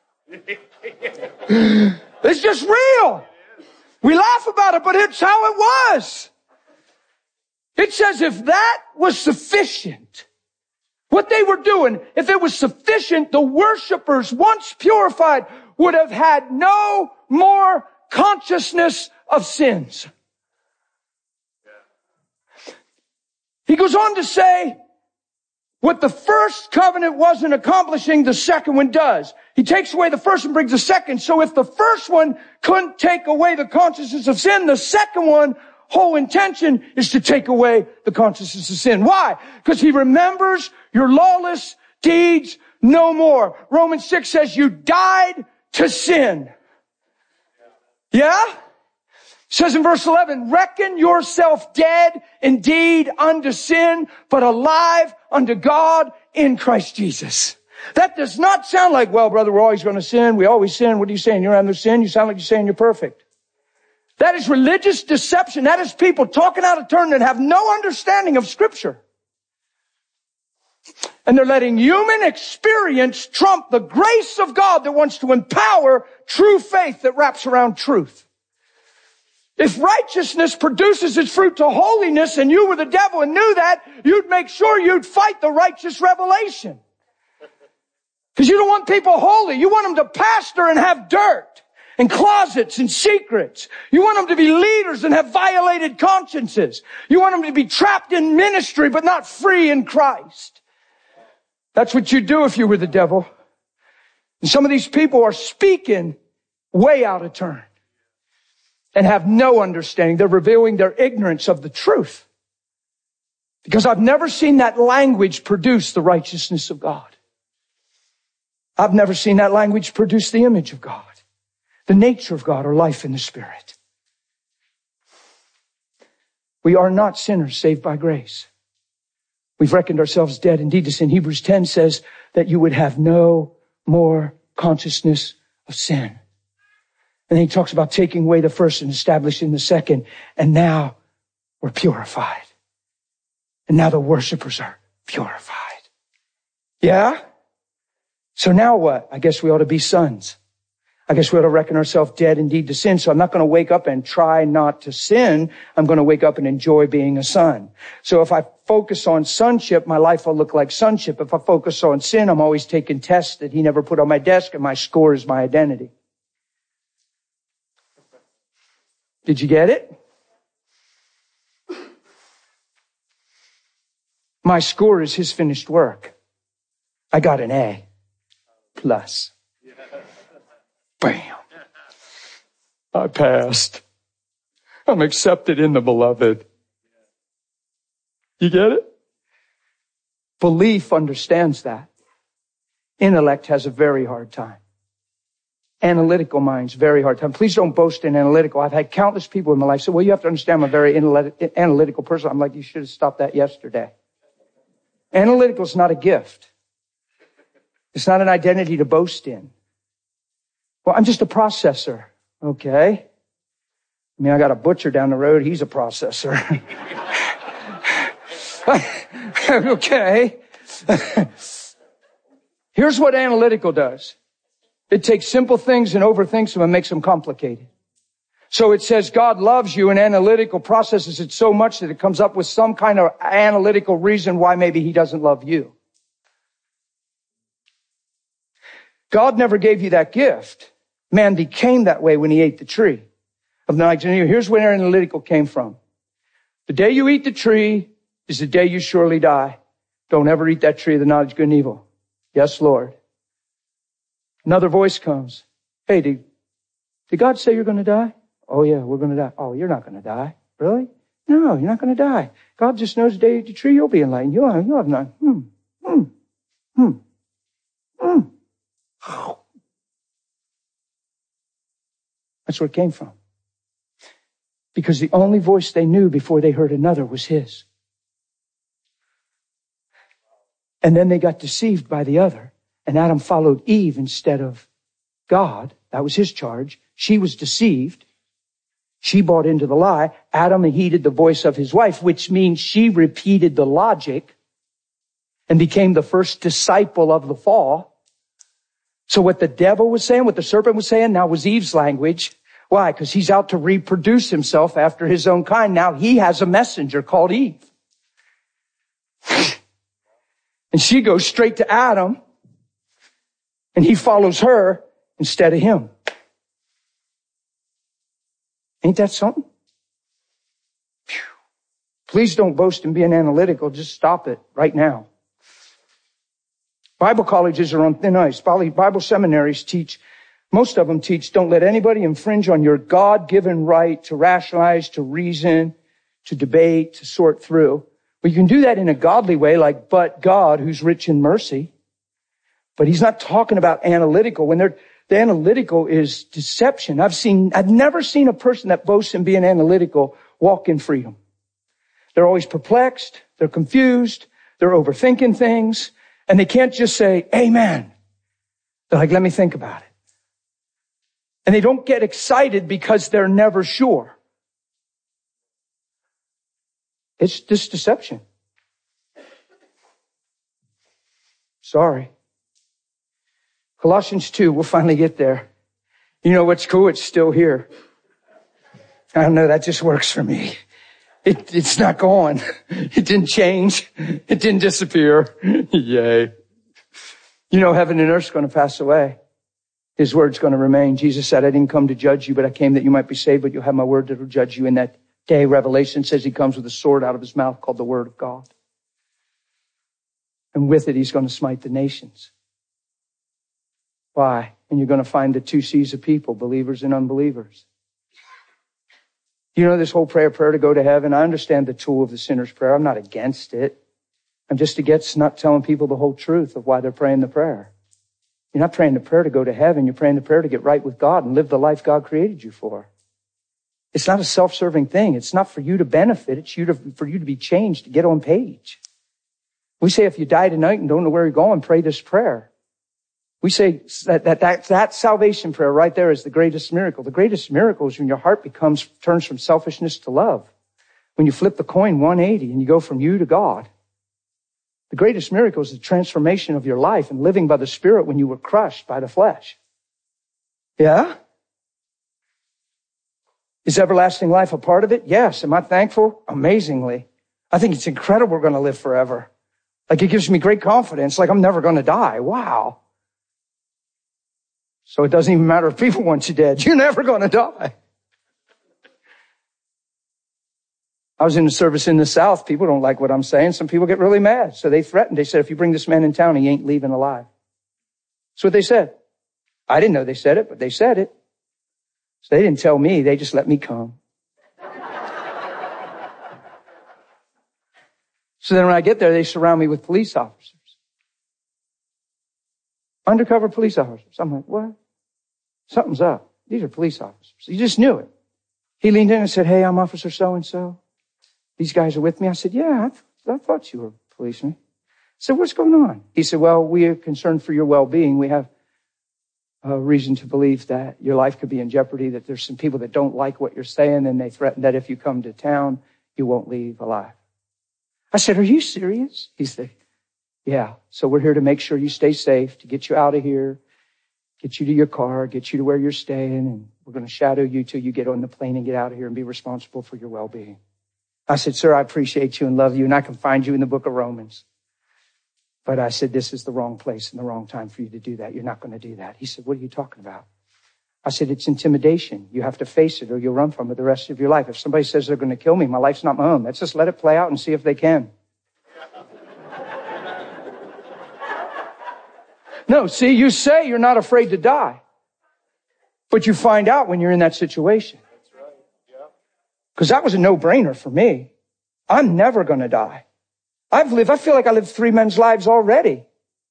[SPEAKER 1] It's just real. We laugh about it, but it's how it was. It says if that was sufficient, what they were doing, if it was sufficient, the worshipers, once purified, would have had no more consciousness of sins. He goes on to say, what the first covenant wasn't accomplishing, the second one does. He takes away the first and brings the second. So if the first one couldn't take away the consciousness of sin, the second one, whole intention is to take away the consciousness of sin. Why? Because he remembers your lawless deeds no more. Romans 6 says you died to sin. Yeah? It says in verse 11, reckon yourself dead indeed unto sin, but alive unto God in Christ Jesus. That does not sound like, well, brother, we're always going to sin. We always sin. What are you saying? You don't have no sin? You sound like you're saying you're perfect. That is religious deception. That is people talking out of turn that have no understanding of Scripture. And they're letting human experience trump the grace of God that wants to empower true faith that wraps around truth. If righteousness produces its fruit to holiness and you were the devil and knew that, you'd make sure you'd fight the righteous revelation. Because you don't want people holy. You want them to pastor and have dirt and closets and secrets. You want them to be leaders and have violated consciences. You want them to be trapped in ministry but not free in Christ. That's what you'd do if you were the devil. And some of these people are speaking way out of turn and have no understanding. They're revealing their ignorance of the truth. Because I've never seen that language produce the righteousness of God. I've never seen that language produce the image of God, the nature of God, or life in the Spirit. We are not sinners saved by grace. We've reckoned ourselves dead indeed to sin. Hebrews 10 says that you would have no more consciousness of sin. And then he talks about taking away the first and establishing the second. And now we're purified. And now the worshipers are purified. Yeah? So now what? I guess we ought to be sons. I guess we ought to reckon ourselves dead indeed to sin. So I'm not going to wake up and try not to sin. I'm going to wake up and enjoy being a son. So if I focus on sonship, my life will look like sonship. If I focus on sin, I'm always taking tests that he never put on my desk, and my score is my identity. Did you get it? My score is his finished work. I got an A plus. I passed. I'm accepted in the beloved. You get it? Belief understands that. Intellect has a very hard time. Analytical minds, very hard time. Please don't boast in analytical. I've had countless people in my life say, well, you have to understand I'm a very analytical person. I'm like, you should have stopped that yesterday. Analytical is not a gift. It's not an identity to boast in. Well, I'm just a processor. Okay. I mean, I got a butcher down the road. He's a processor. Okay. Here's what analytical does. It takes simple things and overthinks them and makes them complicated. So it says God loves you, and analytical processes it so much that it comes up with some kind of analytical reason why maybe he doesn't love you. God never gave you that gift. Man became that way when he ate the tree of knowledge. And here's where analytical came from. The day you eat the tree is the day you surely die. Don't ever eat that tree of the knowledge of good and evil. Yes, Lord. Another voice comes. Hey, did God say you're going to die? Oh, yeah, we're going to die. Oh, you're not going to die. Really? No, you're not going to die. God just knows the day you eat the tree, you'll be enlightened. You'll have none. That's where it came from. Because the only voice they knew before they heard another was his. And then they got deceived by the other. And Adam followed Eve instead of God. That was his charge. She was deceived. She bought into the lie. Adam heeded the voice of his wife, which means she repeated the logic and became the first disciple of the fall. So what the devil was saying, what the serpent was saying, now was Eve's language. Why? Because he's out to reproduce himself after his own kind. Now he has a messenger called Eve. And she goes straight to Adam. And he follows her instead of him. Ain't that something? Phew. Please don't boast in being analytical. Just stop it right now. Bible colleges are on thin ice. Bible seminaries teach, most of them teach, don't let anybody infringe on your God-given right to rationalize, to reason, to debate, to sort through. Well, you can do that in a godly way, like, but God, who's rich in mercy. But he's not talking about analytical. The analytical is deception. I've never seen a person that boasts in being analytical walk in freedom. They're always perplexed. They're confused. They're overthinking things. And they can't just say, amen. They're like, let me think about it. And they don't get excited because they're never sure. It's this deception. Sorry. Colossians 2, we'll finally get there. You know what's cool? It's still here. I don't know, that just works for me. It's not gone. It didn't change. It didn't disappear. Yay. You know, heaven and earth's going to pass away. His word's going to remain. Jesus said, I didn't come to judge you, but I came that you might be saved, but you'll have my word that will judge you in that day. Revelation says he comes with a sword out of his mouth called the word of God. And with it, he's going to smite the nations. Why? And you're going to find the two C's of people, believers and unbelievers. You know this whole prayer to go to heaven? I understand the tool of the sinner's prayer. I'm not against it. I'm just against not telling people the whole truth of why they're praying the prayer. You're not praying the prayer to go to heaven. You're praying the prayer to get right with God and live the life God created you for. It's not a self-serving thing. It's not for you to benefit. It's for you to be changed, to get on page. We say if you die tonight and don't know where you're going, pray this prayer. We say that salvation prayer right there is the greatest miracle. The greatest miracle is when your heart turns from selfishness to love. When you flip the coin 180 and you go from you to God. The greatest miracle is the transformation of your life and living by the Spirit when you were crushed by the flesh. Yeah? Is everlasting life a part of it? Yes. Am I thankful? Amazingly. I think it's incredible we're going to live forever. Like it gives me great confidence. Like I'm never going to die. Wow. So it doesn't even matter if people want you dead. You're never going to die. I was in the service in the South. People don't like what I'm saying. Some people get really mad. So they threatened. They said, if you bring this man in town, he ain't leaving alive. That's what they said. I didn't know they said it, but they said it. So they didn't tell me. They just let me come. So then when I get there, they surround me with police officers. Undercover police officers. I'm like, what? Something's up. These are police officers. You just knew it. He leaned in and said, hey, I'm Officer so-and-so. These guys are with me. I said, yeah, I thought you were a policeman. I said, what's going on? He said, well, we are concerned for your well-being. We have a reason to believe that your life could be in jeopardy, that there's some people that don't like what you're saying, and they threaten that if you come to town, you won't leave alive. I said, are you serious? He said, yeah. So we're here to make sure you stay safe, to get you out of here, get you to your car, get you to where you're staying, and we're going to shadow you till you get on the plane and get out of here and be responsible for your well-being. I said, sir, I appreciate you and love you, and I can find you in the book of Romans. But I said, this is the wrong place and the wrong time for you to do that. You're not going to do that. He said, what are you talking about? I said, it's intimidation. You have to face it or you'll run from it the rest of your life. If somebody says they're going to kill me, my life's not my own. Let's just let it play out and see if they can. No, see, you say you're not afraid to die. But you find out when you're in that situation. That's right. Yeah. Because that was a no-brainer for me. I'm never going to die. I feel like I lived 3 men's lives already.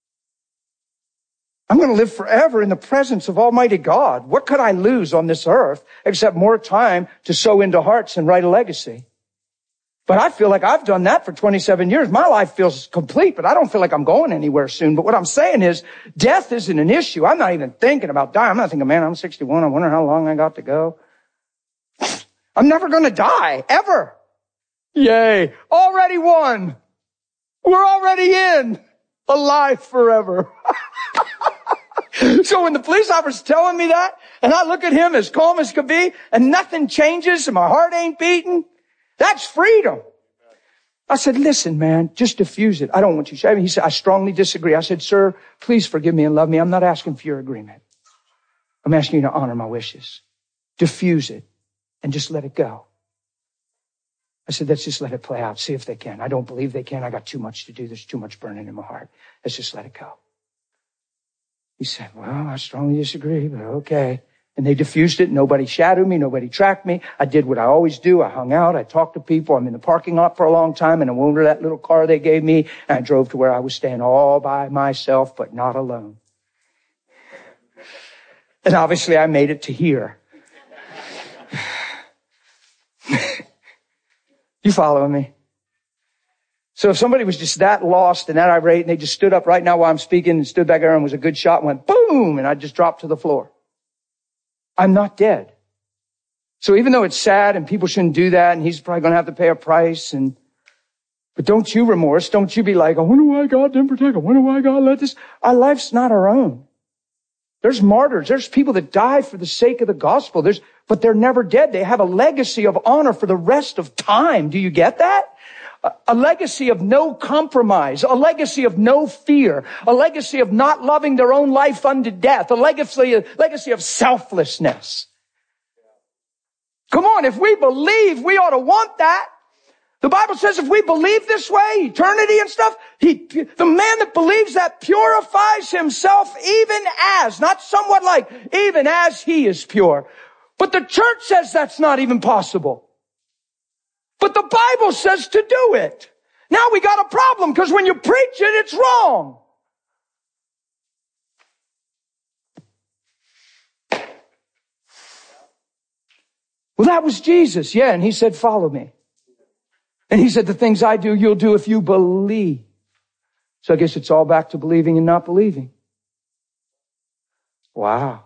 [SPEAKER 1] I'm going to live forever in the presence of Almighty God. What could I lose on this earth except more time to sow into hearts and write a legacy? But I feel like I've done that for 27 years. My life feels complete, but I don't feel like I'm going anywhere soon. But what I'm saying is death isn't an issue. I'm not even thinking about dying. I'm not thinking, man, I'm 61. I wonder how long I got to go. I'm never going to die, ever. Yay. Already won. We're already in. Alive forever. So when the police officer's telling me that, and I look at him as calm as could be, and nothing changes, and my heart ain't beating, that's freedom. I said, listen, man, just diffuse it. I don't want you shaving. He said, I strongly disagree. I said, sir, please forgive me and love me. I'm not asking for your agreement. I'm asking you to honor my wishes. Diffuse it and just let it go. I said, let's just let it play out. See if they can. I don't believe they can. I got too much to do. There's too much burning in my heart. Let's just let it go. He said, well, I strongly disagree, but okay. And they diffused it. Nobody shadowed me. Nobody tracked me. I did what I always do. I hung out. I talked to people. I'm in the parking lot for a long time, and I went to that little car they gave me, and I drove to where I was staying all by myself, but not alone. And obviously I made it to here. You following me? So if somebody was just that lost and that irate, and they just stood up right now while I'm speaking and stood back there and was a good shot and went boom, and I just dropped to the floor. I'm not dead. So even though it's sad and people shouldn't do that, and he's probably going to have to pay a price, but don't you remorse. Don't you be like, I wonder why God didn't protect. I wonder why God let this. Our life's not our own. There's martyrs. There's people that die for the sake of the gospel. But they're never dead. They have a legacy of honor for the rest of time. Do you get that? A legacy of no compromise, a legacy of no fear, a legacy of not loving their own life unto death, a legacy of selflessness. Come on, if we believe, we ought to want that. The Bible says if we believe this way, eternity and stuff, the man that believes that purifies himself even as, not somewhat like, even as he is pure. But the church says that's not even possible. But the Bible says to do it. Now we got a problem because when you preach it, it's wrong. Well, that was Jesus. Yeah, and he said, follow me. And he said, the things I do, you'll do if you believe. So I guess it's all back to believing and not believing. Wow.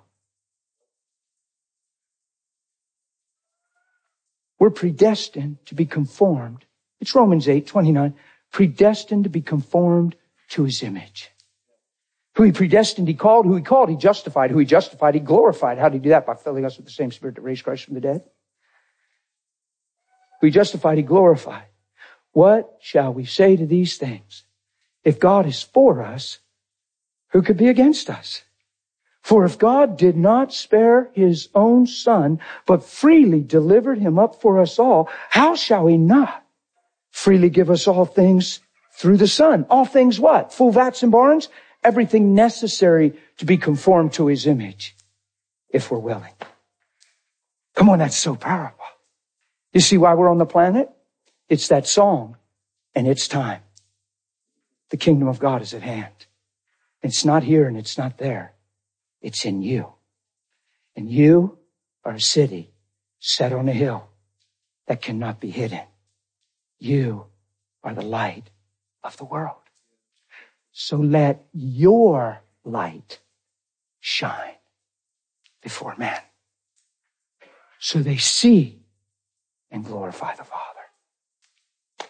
[SPEAKER 1] We're predestined to be conformed. It's Romans 8:29. Predestined to be conformed to his image. Who he predestined, he called. Who he called, he justified. Who he justified, he glorified. How did he do that? By filling us with the same Spirit that raised Christ from the dead. Who he justified, he glorified. What shall we say to these things? If God is for us, who could be against us? For if God did not spare his own son, but freely delivered him up for us all, how shall he not freely give us all things through the Son? All things what? Full vats and barns? Everything necessary to be conformed to his image, if we're willing. Come on, that's so powerful. You see why we're on the planet? It's that song, and it's time. The kingdom of God is at hand. It's not here and it's not there. It's in you. And you are a city set on a hill that cannot be hidden. You are the light of the world. So let your light shine before men, so they see and glorify the Father.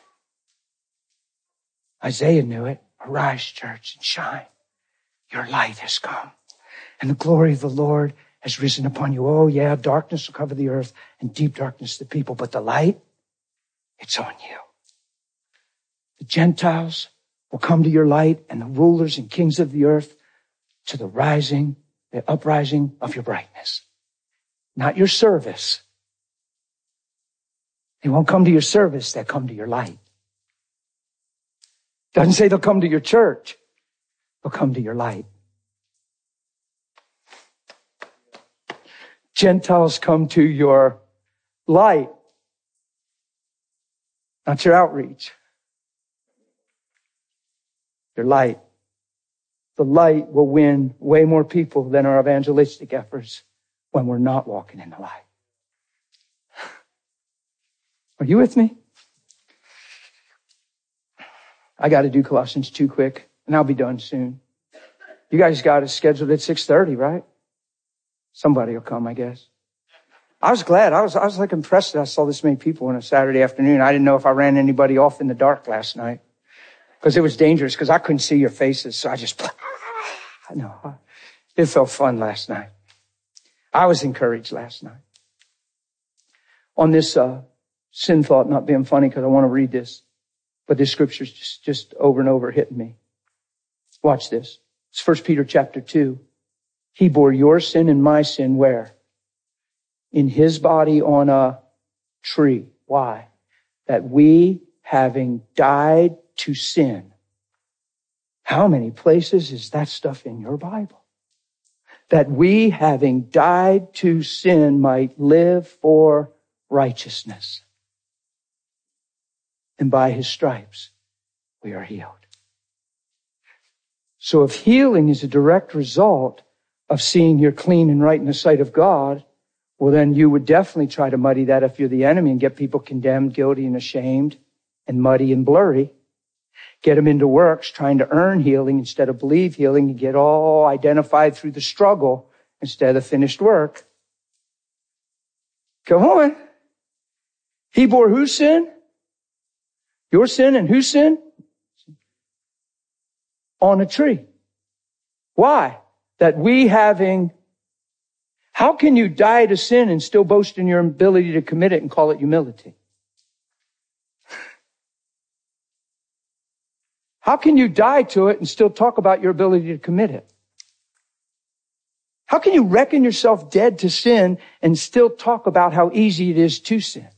[SPEAKER 1] Isaiah knew it. Arise, church, and shine. Your light has come, and the glory of the Lord has risen upon you. Oh, yeah, darkness will cover the earth, and deep darkness the people, but the light, it's on you. The Gentiles will come to your light, and the rulers and kings of the earth to the uprising of your brightness. Not your service. They won't come to your service, they'll come to your light. Doesn't say they'll come to your church. They'll come to your light. Gentiles come to your light, not your outreach. Your light. The light will win way more people than our evangelistic efforts when we're not walking in the light. Are you with me? I got to do Colossians 2 quick, and I'll be done soon. You guys got it scheduled at 6:30, right? Somebody will come, I guess. I was glad. I was like impressed that I saw this many people on a Saturday afternoon. I didn't know if I ran anybody off in the dark last night because it was dangerous because I couldn't see your faces. So I know it felt fun last night. I was encouraged last night. On this sin thought, not being funny because I want to read this, but this scripture's just over and over hitting me. Watch this. It's 1 Peter chapter 2. He bore your sin and my sin where? In his body on a tree. Why? That we, having died to sin. How many places is that stuff in your Bible? That we, having died to sin, might live for righteousness. And by his stripes, we are healed. So if healing is a direct result of seeing you're clean and right in the sight of God, well, then you would definitely try to muddy that if you're the enemy and get people condemned, guilty, and ashamed, and muddy and blurry. Get them into works trying to earn healing instead of believe healing, and get all identified through the struggle instead of the finished work. Come on. He bore whose sin? Your sin and whose sin? On a tree. Why? That we having... How can you die to sin and still boast in your ability to commit it and call it humility? How can you die to it and still talk about your ability to commit it? How can you reckon yourself dead to sin and still talk about how easy it is to sin?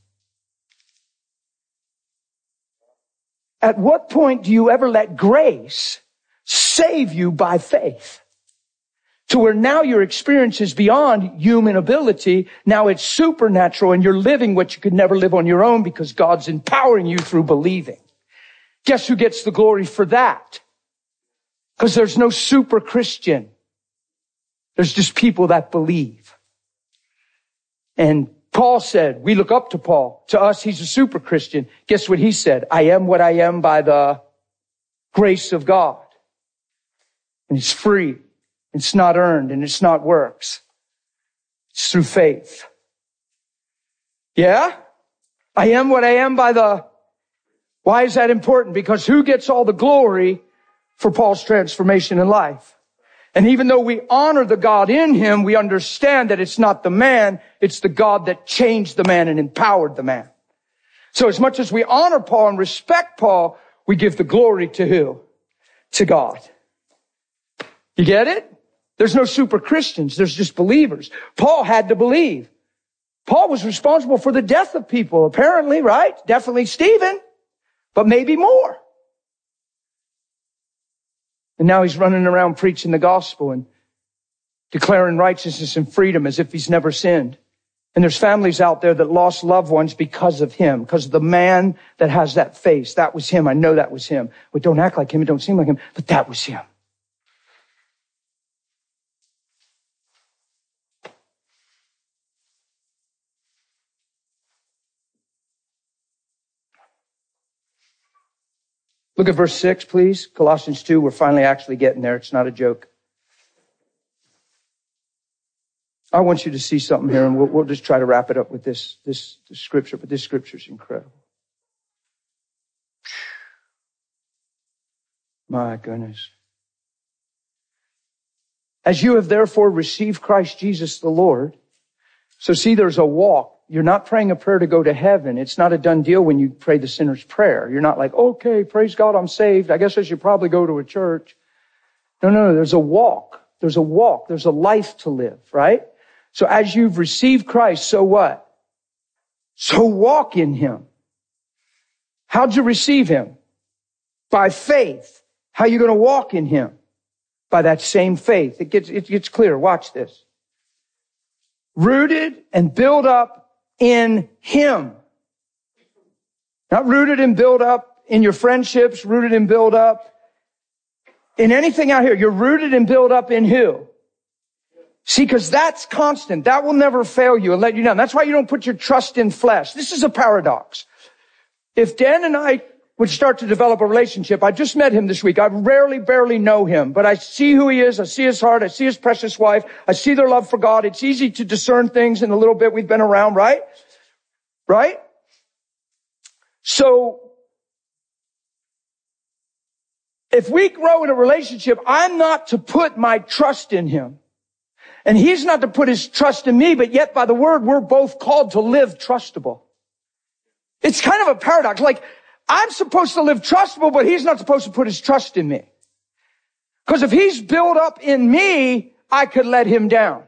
[SPEAKER 1] At what point do you ever let grace save you by faith? To where now your experience is beyond human ability. Now it's supernatural and you're living what you could never live on your own because God's empowering you through believing. Guess who gets the glory for that? Because there's no super Christian. There's just people that believe. And Paul said, we look up to Paul. To us, he's a super Christian. Guess what he said? I am what I am by the grace of God. And it's free. It's not earned and it's not works. It's through faith. Yeah? I am what I am by the... Why is that important? Because who gets all the glory for Paul's transformation in life? And even though we honor the God in him, we understand that it's not the man, it's the God that changed the man and empowered the man. So as much as we honor Paul and respect Paul, we give the glory to who? To God. You get it? There's no super Christians. There's just believers. Paul had to believe. Paul was responsible for the death of people, apparently, right? Definitely Stephen, but maybe more. And now he's running around preaching the gospel and declaring righteousness and freedom as if he's never sinned. And there's families out there that lost loved ones because of him, because of the man that has that face. That was him. I know that was him. But don't act like him. It don't seem like him. But that was him. Look at verse 6, please. Colossians 2. We're finally actually getting there. It's not a joke. I want you to see something here, and we'll just try to wrap it up with this scripture, but this scripture is incredible. My goodness. As you have therefore received Christ Jesus the Lord. So see, there's a walk. You're not praying a prayer to go to heaven. It's not a done deal when you pray the sinner's prayer. You're not like, okay, praise God, I'm saved. I guess I should probably go to a church. No. There's a walk. There's a walk. There's a life to live, right? So as you've received Christ, so what? So walk in him. How'd you receive him? By faith. How are you going to walk in him? By that same faith. It gets clear. Watch this. Rooted and built up in him. Not rooted and built up in your friendships, rooted and built up in anything out here. You're rooted and built up in who? See, because that's constant. That will never fail you and let you down. That's why you don't put your trust in flesh. This is a paradox. If Dan and I would start to develop a relationship, I just met him this week. I barely know him, but I see who he is. I see his heart. I see his precious wife. I see their love for God. It's easy to discern things in the little bit we've been around, right? Right? So, if we grow in a relationship, I'm not to put my trust in him. And he's not to put his trust in me, but yet by the word, we're both called to live trustable. It's kind of a paradox. Like, I'm supposed to live trustable, but he's not supposed to put his trust in me. Because if he's built up in me, I could let him down.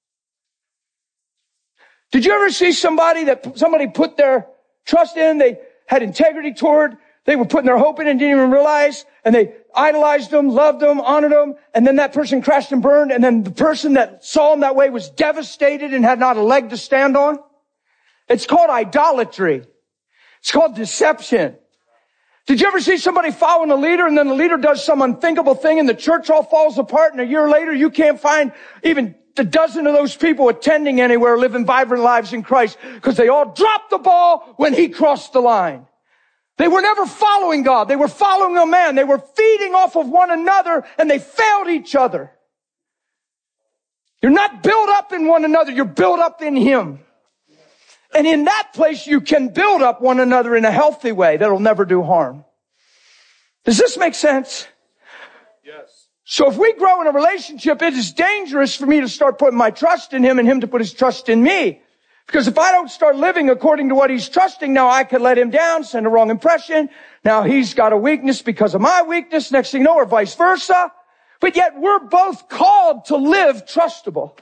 [SPEAKER 1] Did you ever see somebody put their trust in, they had integrity toward, they were putting their hope in and didn't even realize, and they idolized them, loved them, honored them, and then that person crashed and burned, and then the person that saw them that way was devastated and had not a leg to stand on? It's called idolatry. It's called deception. Did you ever see somebody following a leader and then the leader does some unthinkable thing and the church all falls apart and a year later you can't find even a dozen of those people attending anywhere, living vibrant lives in Christ because they all dropped the ball when he crossed the line. They were never following God. They were following a man. They were feeding off of one another and they failed each other. You're not built up in one another. You're built up in him. And in that place, you can build up one another in a healthy way that'll never do harm. Does this make sense?
[SPEAKER 2] Yes.
[SPEAKER 1] So if we grow in a relationship, it is dangerous for me to start putting my trust in him and him to put his trust in me. Because if I don't start living according to what he's trusting, now I could let him down, send a wrong impression. Now he's got a weakness because of my weakness. Next thing you know, or vice versa. But yet we're both called to live trustable.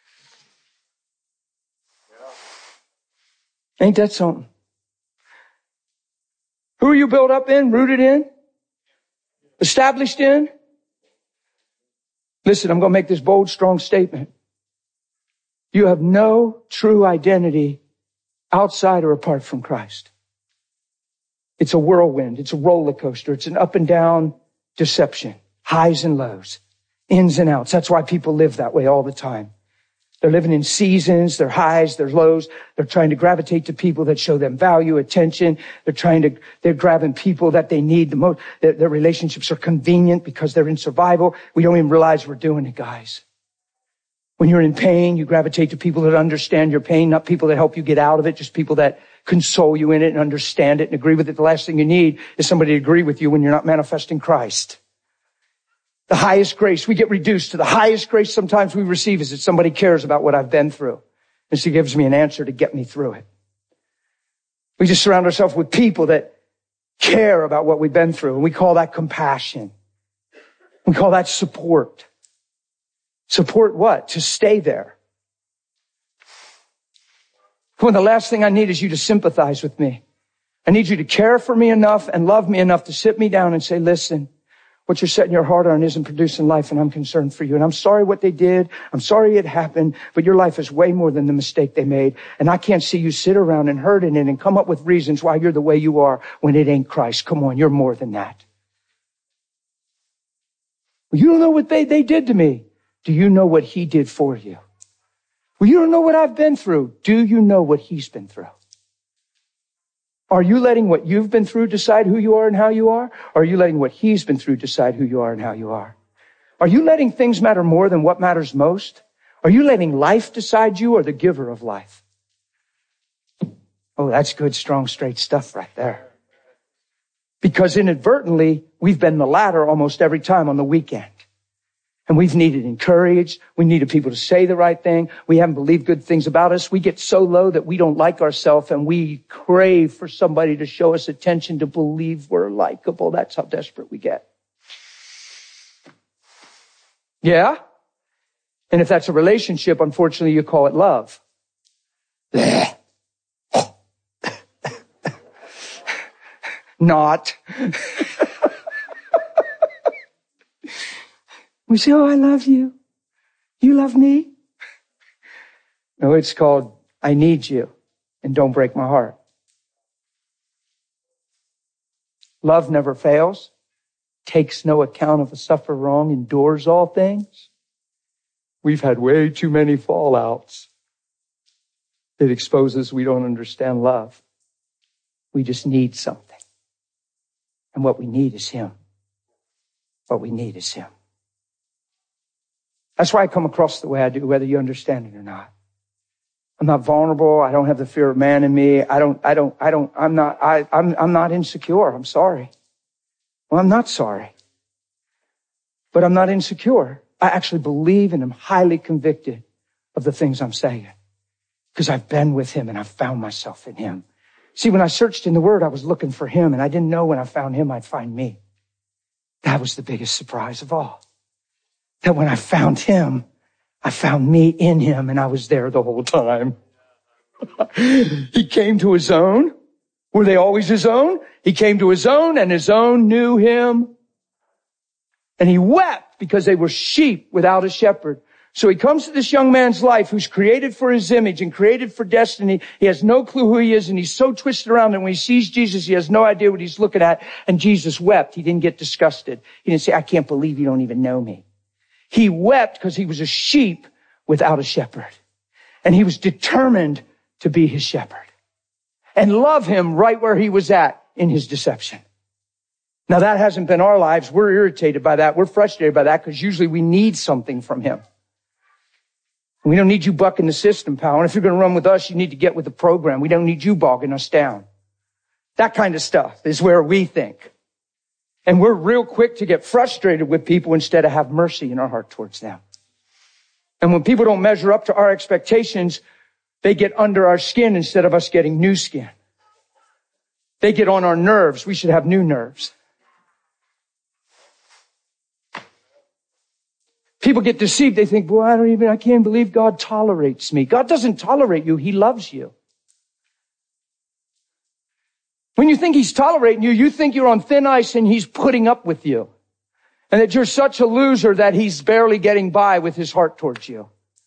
[SPEAKER 1] Ain't that something? Who are you built up in, rooted in, established in? Listen, I'm going to make this bold, strong statement. You have no true identity outside or apart from Christ. It's a whirlwind. It's a roller coaster. It's an up and down deception, highs and lows, ins and outs. That's why people live that way all the time. They're living in seasons, their highs, their lows. They're trying to gravitate to people that show them value, attention. They're grabbing people that they need the most. Their relationships are convenient because they're in survival. We don't even realize we're doing it, guys. When you're in pain, you gravitate to people that understand your pain, not people that help you get out of it, just people that console you in it and understand it and agree with it. The last thing you need is somebody to agree with you when you're not manifesting Christ. The highest grace, we get reduced to the highest grace sometimes we receive is that somebody cares about what I've been through. And she gives me an answer to get me through it. We just surround ourselves with people that care about what we've been through. And we call that compassion. We call that support. Support what? To stay there. When the last thing I need is you to sympathize with me. I need you to care for me enough and love me enough to sit me down and say, listen, what you're setting your heart on isn't producing life, and I'm concerned for you. And I'm sorry what they did. I'm sorry it happened, but your life is way more than the mistake they made. And I can't see you sit around and hurt in it and come up with reasons why you're the way you are when it ain't Christ. Come on, you're more than that. Well, you don't know what they did to me. Do you know what he did for you? Well, you don't know what I've been through. Do you know what he's been through? Are you letting what you've been through decide who you are and how you are? Or are you letting what he's been through decide who you are and how you are? Are you letting things matter more than what matters most? Are you letting life decide you or the giver of life? Oh, that's good, strong, straight stuff right there. Because inadvertently, we've been the latter almost every time on the weekend. And we've needed encouraged. We needed people to say the right thing. We haven't believed good things about us. We get so low that we don't like ourselves, and we crave for somebody to show us attention, to believe we're likable. That's how desperate we get. Yeah? And if that's a relationship, unfortunately, you call it love. Not. We say, oh, I love you. You love me? No, it's called, I need you, and don't break my heart. Love never fails, takes no account of a suffer wrong, endures all things. We've had way too many fallouts. It exposes we don't understand love. We just need something. And what we need is him. What we need is him. That's why I come across the way I do, whether you understand it or not. I'm not vulnerable. I don't have the fear of man in me. I'm not insecure. I'm sorry. Well, I'm not sorry. But I'm not insecure. I actually believe and am highly convicted of the things I'm saying. Because I've been with him and I've found myself in him. See, when I searched in the Word, I was looking for him, and I didn't know when I found him, I'd find me. That was the biggest surprise of all. That when I found him, I found me in him, and I was there the whole time. He came to his own. Were they always his own? He came to his own, and his own knew him. And he wept because they were sheep without a shepherd. So he comes to this young man's life who's created for his image and created for destiny. He has no clue who he is, and he's so twisted around that when he sees Jesus, he has no idea what he's looking at. And Jesus wept. He didn't get disgusted. He didn't say, I can't believe you don't even know me. He wept because he was a sheep without a shepherd. And he was determined to be his shepherd and love him right where he was at in his deception. Now that hasn't been our lives. We're irritated by that. We're frustrated by that because usually we need something from him. We don't need you bucking the system, pal. And if you're going to run with us, you need to get with the program. We don't need you bogging us down. That kind of stuff is where we think. And we're real quick to get frustrated with people instead of have mercy in our heart towards them. And when people don't measure up to our expectations, they get under our skin instead of us getting new skin. They get on our nerves. We should have new nerves. People get deceived. They think, boy, I can't believe God tolerates me. God doesn't tolerate you. He loves you. When you think he's tolerating you, you think you're on thin ice and he's putting up with you. And that you're such a loser that he's barely getting by with his heart towards you.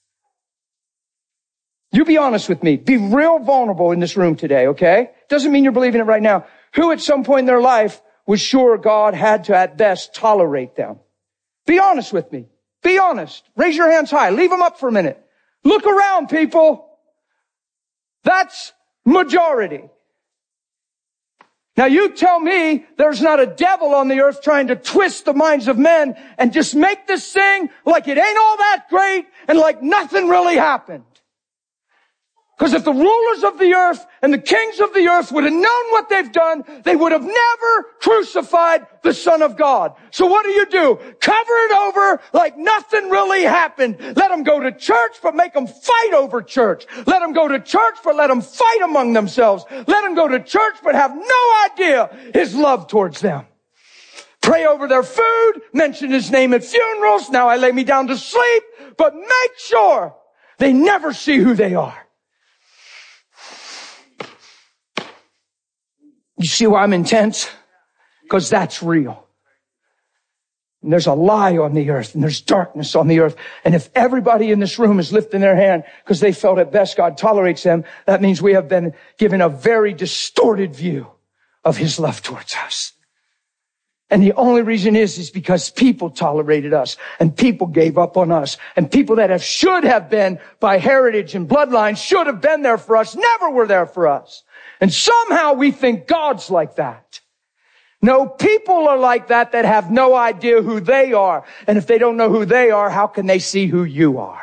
[SPEAKER 1] You be honest with me. Be real vulnerable in this room today, okay? Doesn't mean you're believing it right now. Who at some point in their life was sure God had to, at best, tolerate them? Be honest with me. Be honest. Raise your hands high. Leave them up for a minute. Look around, people. That's majority. Now you tell me there's not a devil on the earth trying to twist the minds of men and just make this thing like it ain't all that great and like nothing really happened. Because if the rulers of the earth and the kings of the earth would have known what they've done, they would have never crucified the Son of God. So what do? Cover it over like nothing really happened. Let them go to church, but make them fight over church. Let them go to church, but let them fight among themselves. Let them go to church, but have no idea his love towards them. Pray over their food, mention his name at funerals. Now I lay me down to sleep, but make sure they never see who they are. You see why I'm intense? Because that's real. And there's a lie on the earth, and there's darkness on the earth. And if everybody in this room is lifting their hand because they felt at best God tolerates them, that means we have been given a very distorted view of his love towards us. And the only reason is because people tolerated us, and people gave up on us, and people that should have been by heritage and bloodline should have been there for us, never were there for us. And somehow we think God's like that. No, people are like that have no idea who they are. And if they don't know who they are, how can they see who you are?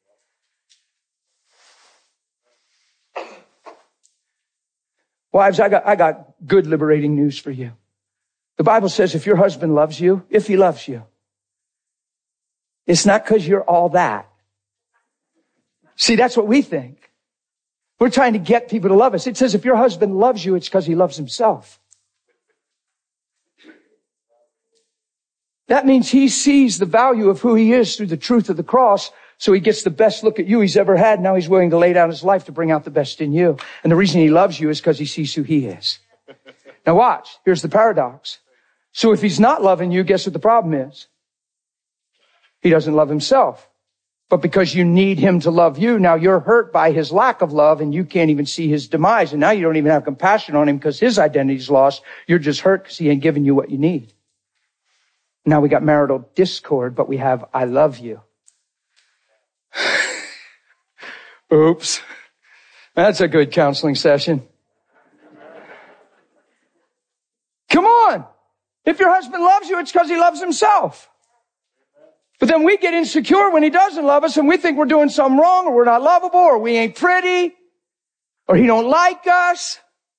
[SPEAKER 1] Wives, I got good liberating news for you. The Bible says if your husband loves you, if he loves you, it's not because you're all that. See, that's what we think. We're trying to get people to love us. It says if your husband loves you, it's because he loves himself. That means he sees the value of who he is through the truth of the cross, so he gets the best look at you he's ever had. Now he's willing to lay down his life to bring out the best in you. And the reason he loves you is because he sees who he is. Now watch. Here's the paradox. So if he's not loving you, guess what the problem is? He doesn't love himself. But because you need him to love you, now you're hurt by his lack of love, and you can't even see his demise. And now you don't even have compassion on him because his identity's lost. You're just hurt because he ain't giving you what you need. Now we got marital discord, but we have I love you. Oops. That's a good counseling session. Come on. If your husband loves you, it's because he loves himself. But then we get insecure when he doesn't love us, and we think we're doing something wrong, or we're not lovable, or we ain't pretty, or he don't like us.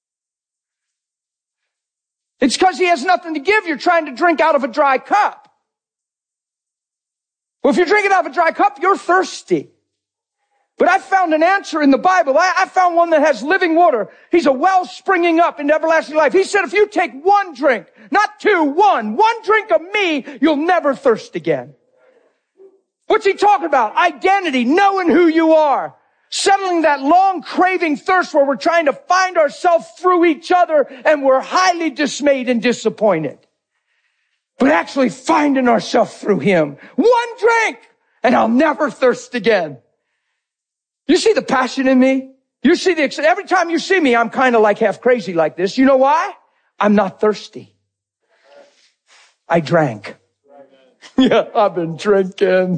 [SPEAKER 1] It's because he has nothing to give. You're trying to drink out of a dry cup. Well, if you're drinking out of a dry cup, you're thirsty. But I found an answer in the Bible. I found one that has living water. He's a well springing up into everlasting life. He said, if you take one drink, not two, one drink of me, you'll never thirst again. What's he talking about? Identity, knowing who you are. Settling that long craving thirst where we're trying to find ourselves through each other and we're highly dismayed and disappointed. But actually finding ourselves through him. One drink and I'll never thirst again. You see the passion in me? You see every time you see me, I'm kind of like half crazy like this. You know why? I'm not thirsty. I drank. Yeah, I've been drinking.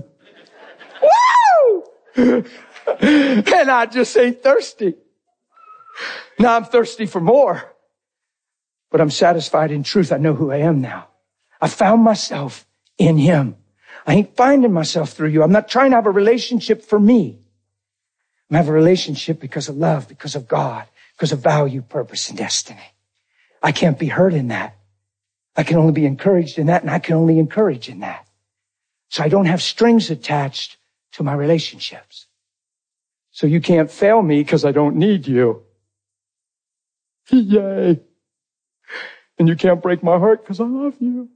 [SPEAKER 1] Woo! And I just ain't thirsty. Now I'm thirsty for more. But I'm satisfied in truth. I know who I am now. I found myself in him. I ain't finding myself through you. I'm not trying to have a relationship for me. I have a relationship because of love, because of God, because of value, purpose, and destiny. I can't be hurt in that. I can only be encouraged in that, and I can only encourage in that. So I don't have strings attached to my relationships. So you can't fail me because I don't need you. Yay. And you can't break my heart because I love you.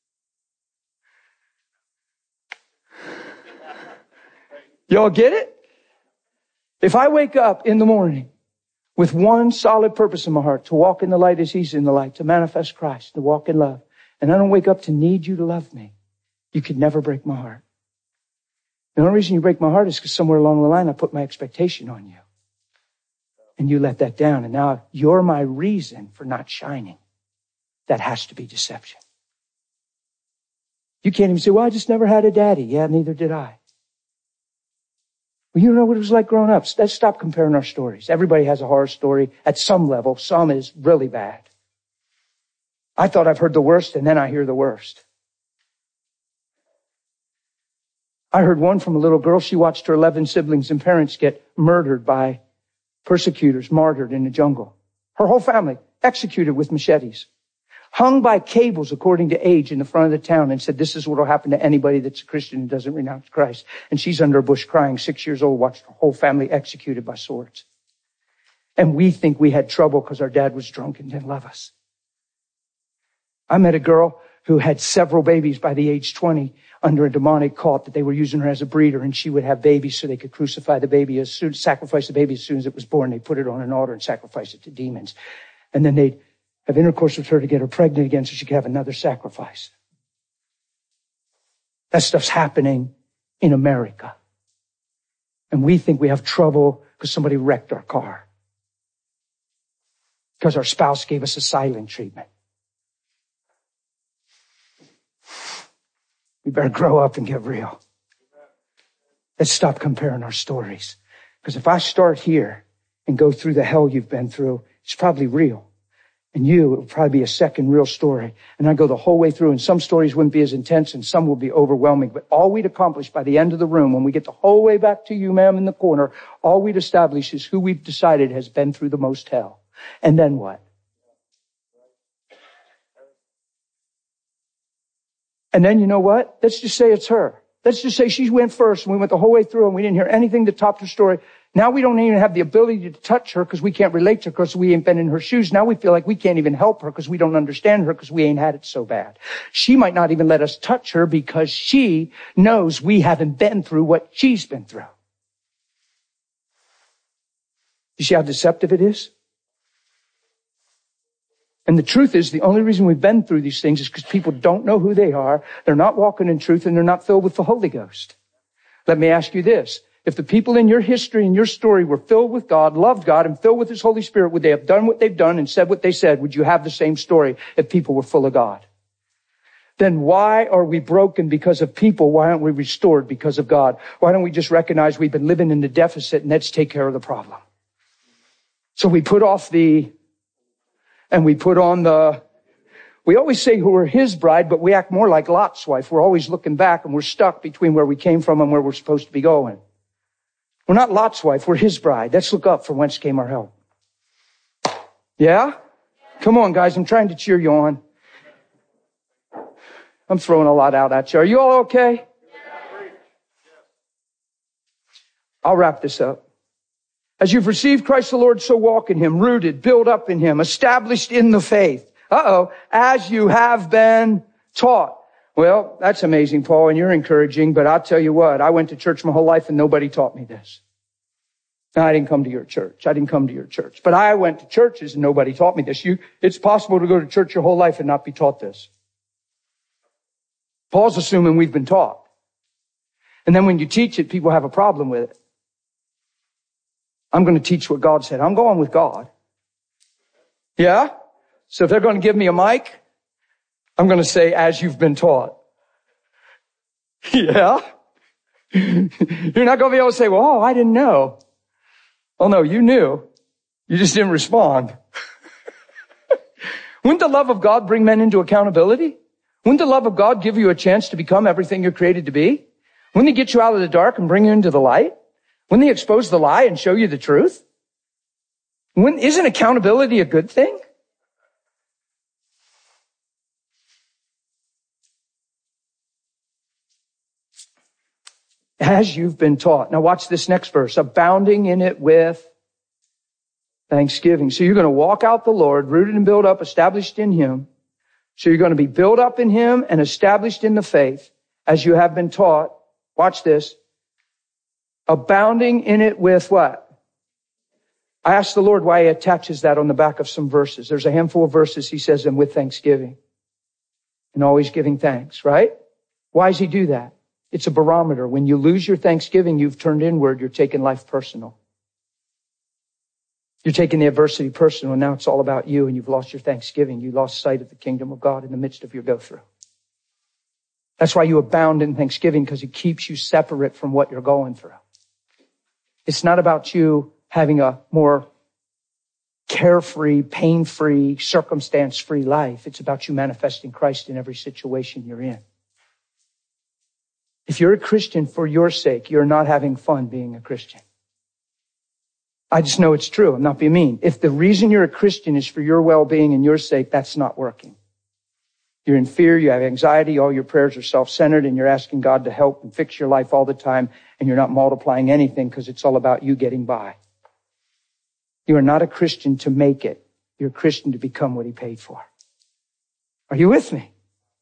[SPEAKER 1] Y'all get it? If I wake up in the morning with one solid purpose in my heart, to walk in the light as he's in the light, to manifest Christ, to walk in love, and I don't wake up to need you to love me, you could never break my heart. The only reason you break my heart is because somewhere along the line I put my expectation on you. And you let that down. And now you're my reason for not shining. That has to be deception. You can't even say, well, I just never had a daddy. Yeah, neither did I. Well, you don't know what it was like growing up. Let's stop comparing our stories. Everybody has a horror story at some level. Some is really bad. I thought I've heard the worst, and then I hear the worst. I heard one from a little girl. She watched her 11 siblings and parents get murdered by persecutors, martyred in the jungle. Her whole family executed with machetes, hung by cables according to age in the front of the town, and said, this is what will happen to anybody that's a Christian and doesn't renounce Christ. And she's under a bush crying, 6 years old, watched her whole family executed by swords. And we think we had trouble because our dad was drunk and didn't love us. I met a girl who had several babies by the age 20 under a demonic cult that they were using her as a breeder, and she would have babies so they could crucify the baby sacrifice the baby as soon as it was born. They put it on an altar and sacrifice it to demons. And then they'd have intercourse with her to get her pregnant again so she could have another sacrifice. That stuff's happening in America. And we think we have trouble because somebody wrecked our car. Because our spouse gave us a silent treatment. We better grow up and get real. Let's stop comparing our stories. Because if I start here and go through the hell you've been through, it's probably real. And it will probably be a second real story. And I go the whole way through, and some stories wouldn't be as intense and some will be overwhelming. But all we'd accomplish by the end of the room, when we get the whole way back to you, ma'am, in the corner, all we'd establish is who we've decided has been through the most hell. And then what? And then you know what? Let's just say it's her. Let's just say she went first and we went the whole way through and we didn't hear anything that topped her story. Now we don't even have the ability to touch her because we can't relate to her because we ain't been in her shoes. Now we feel like we can't even help her because we don't understand her because we ain't had it so bad. She might not even let us touch her because she knows we haven't been through what she's been through. You see how deceptive it is? And the truth is, the only reason we've been through these things is because people don't know who they are. They're not walking in truth and they're not filled with the Holy Ghost. Let me ask you this. If the people in your history and your story were filled with God, loved God, and filled with His Holy Spirit, would they have done what they've done and said what they said? Would you have the same story if people were full of God? Then why are we broken because of people? Why aren't we restored because of God? Why don't we just recognize we've been living in the deficit and let's take care of the problem? So we put off and we put on we always say who we're His bride, but we act more like Lot's wife. We're always looking back and we're stuck between where we came from and where we're supposed to be going. We're not Lot's wife. We're His bride. Let's look up from whence came our help. Yeah? Come on, guys. I'm trying to cheer you on. I'm throwing a lot out at you. Are you all okay? I'll wrap this up. As you've received Christ the Lord, so walk in Him, rooted, built up in Him, established in the faith. As you have been taught. Well, that's amazing, Paul, and you're encouraging, but I'll tell you what, I went to church my whole life and nobody taught me this. No, I didn't come to your church. But I went to churches and nobody taught me this. It's possible to go to church your whole life and not be taught this. Paul's assuming we've been taught. And then when you teach it, people have a problem with it. I'm going to teach what God said. I'm going with God. Yeah? So if they're going to give me a mic, I'm going to say, as you've been taught. Yeah? You're not going to be able to say, well, I didn't know. Oh no, you knew. You just didn't respond. Wouldn't the love of God bring men into accountability? Wouldn't the love of God give you a chance to become everything you're created to be? Wouldn't He get you out of the dark and bring you into the light? Wouldn't He expose the lie and show you the truth? Isn't accountability a good thing? As you've been taught. Now watch this next verse. Abounding in it with thanksgiving. So you're going to walk out the Lord, rooted and built up, established in Him. So you're going to be built up in Him and established in the faith as you have been taught. Watch this. Abounding in it with what? I asked the Lord why He attaches that on the back of some verses. There's a handful of verses He says, and with thanksgiving. And always giving thanks, right? Why does He do that? It's a barometer. When you lose your thanksgiving, you've turned inward. You're taking life personal. You're taking the adversity personal, and now it's all about you, and you've lost your thanksgiving. You lost sight of the kingdom of God in the midst of your go-through. That's why you abound in thanksgiving, because it keeps you separate from what you're going through. It's not about you having a more carefree, pain-free, circumstance-free life. It's about you manifesting Christ in every situation you're in. If you're a Christian for your sake, you're not having fun being a Christian. I just know it's true. I'm not being mean. If the reason you're a Christian is for your well-being and your sake, that's not working. You're in fear, you have anxiety, all your prayers are self-centered, and you're asking God to help and fix your life all the time, and you're not multiplying anything because it's all about you getting by. You are not a Christian to make it. You're a Christian to become what He paid for. Are you with me?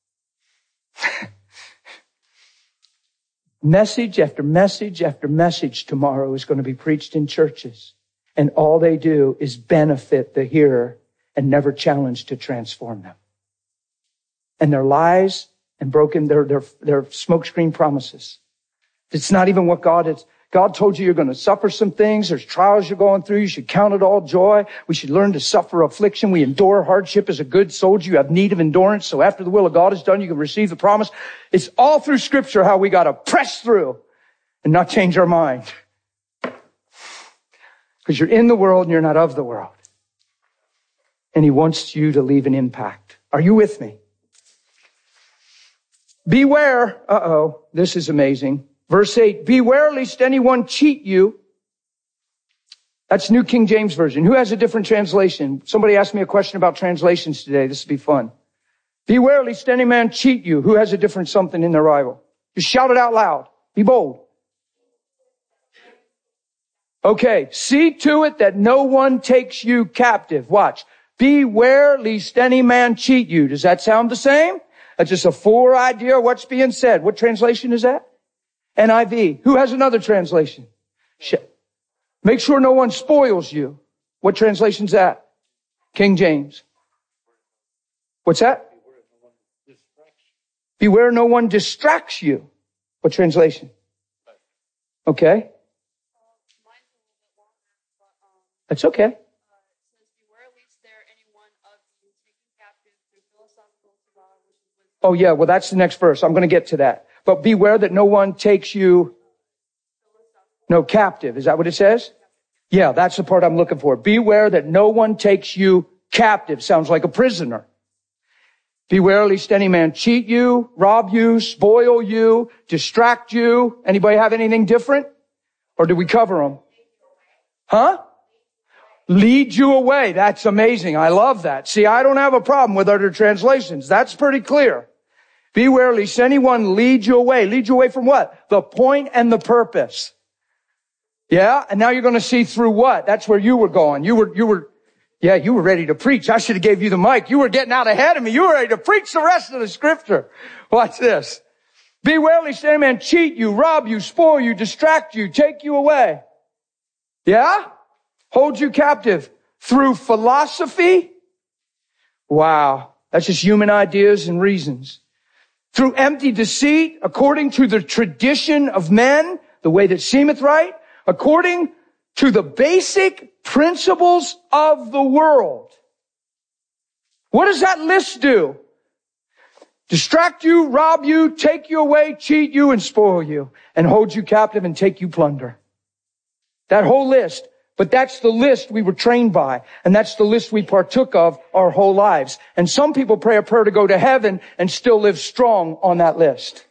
[SPEAKER 1] Message after message after message tomorrow is going to be preached in churches. And all they do is benefit the hearer and never challenge to transform them. And their lies and broken their smokescreen promises. It's not even what God is. God told you you're going to suffer some things. There's trials you're going through. You should count it all joy. We should learn to suffer affliction. We endure hardship as a good soldier. You have need of endurance. So after the will of God is done, you can receive the promise. It's all through Scripture how we got to press through and not change our mind. Because you're in the world and you're not of the world. And He wants you to leave an impact. Are you with me? Beware. This is amazing. Verse 8, beware lest anyone cheat you. That's New King James Version. Who has a different translation? Somebody asked me a question about translations today. This will be fun. Beware lest any man cheat you. Who has a different something in their Bible? Just shout it out loud. Be bold. Okay, see to it that no one takes you captive. Watch. Beware lest any man cheat you. Does that sound the same? That's just a full idea of what's being said. What translation is that? NIV. Who has another translation? Make sure no one spoils you. What translation's that? King James. What's that? Beware no one distracts you. What translation? Okay. That's okay. Oh yeah, well that's the next verse. I'm going to get to that. But beware that no one takes you captive. Is that what it says? Yeah, that's the part I'm looking for. Beware that no one takes you captive. Sounds like a prisoner. Beware lest any man cheat you, rob you, spoil you, distract you. Anybody have anything different? Or do we cover them? Huh? Lead you away. That's amazing. I love that. See, I don't have a problem with other translations. That's pretty clear. Beware lest anyone lead you away. Lead you away from what? The point and the purpose. Yeah? And now you're going to see through what? That's where you were going. You were ready to preach. I should have gave you the mic. You were getting out ahead of me. You were ready to preach the rest of the Scripture. Watch this. Beware lest any man cheat you, rob you, spoil you, distract you, take you away. Yeah? Hold you captive through philosophy. Wow. That's just human ideas and reasons. Through empty deceit, according to the tradition of men, the way that seemeth right, according to the basic principles of the world. What does that list do? Distract you, rob you, take you away, cheat you, and spoil you, and hold you captive and take you plunder. That whole list. But that's the list we were trained by. And that's the list we partook of our whole lives. And some people pray a prayer to go to heaven and still live strong on that list.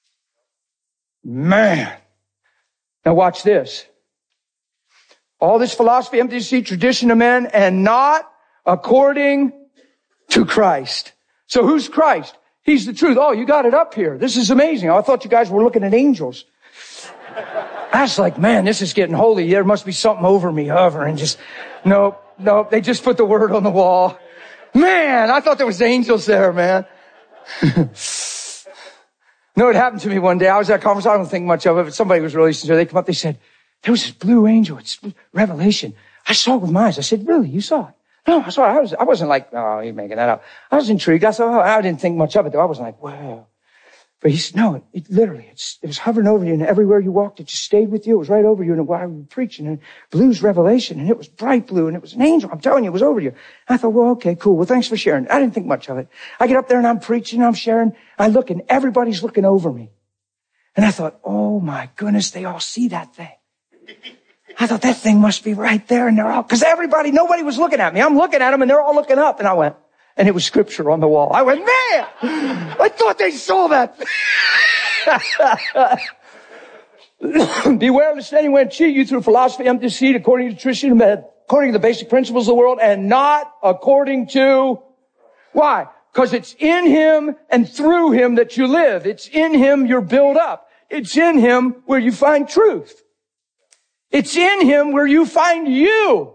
[SPEAKER 1] Man. Now watch this. All this philosophy, empty deceit, tradition of men, and not according to Christ. So who's Christ? He's the truth. Oh, you got it up here. This is amazing. I thought you guys were looking at angels. I was like, man, this is getting holy. There must be something over me hovering. Nope. They just put the word on the wall. Man, I thought there was angels there, man. No, it happened to me one day. I was at a conference. I don't think much of it, but somebody was really sincere. They come up, they said, there was this blue angel. It's Revelation. I saw it with my eyes. I said, really? You saw it? No, I saw it. I wasn't like, oh, you're making that up. I was intrigued. I thought, I didn't think much of it though. I wasn't like, wow. But he said, no, it literally, it was hovering over you, and everywhere you walked, it just stayed with you. It was right over you, and while we were preaching, and blue's Revelation, and it was bright blue, and it was an angel. I'm telling you, it was over you. And I thought, well, okay, cool. Well, thanks for sharing. I didn't think much of it. I get up there, and I'm preaching, and I'm sharing. I look, and everybody's looking over me. And I thought, oh my goodness, they all see that thing. I thought that thing must be right there, and they're all, because nobody was looking at me. I'm looking at them, and they're all looking up, and I went, and it was Scripture on the wall. I went, man, I thought they saw that. Beware lest anyone cheat you through philosophy, empty deceit, according to tradition of men, according to the basic principles of the world, and not according to, why? Because it's in Him and through Him that you live. It's in Him you're built up. It's in Him where you find truth. It's in Him where you find you.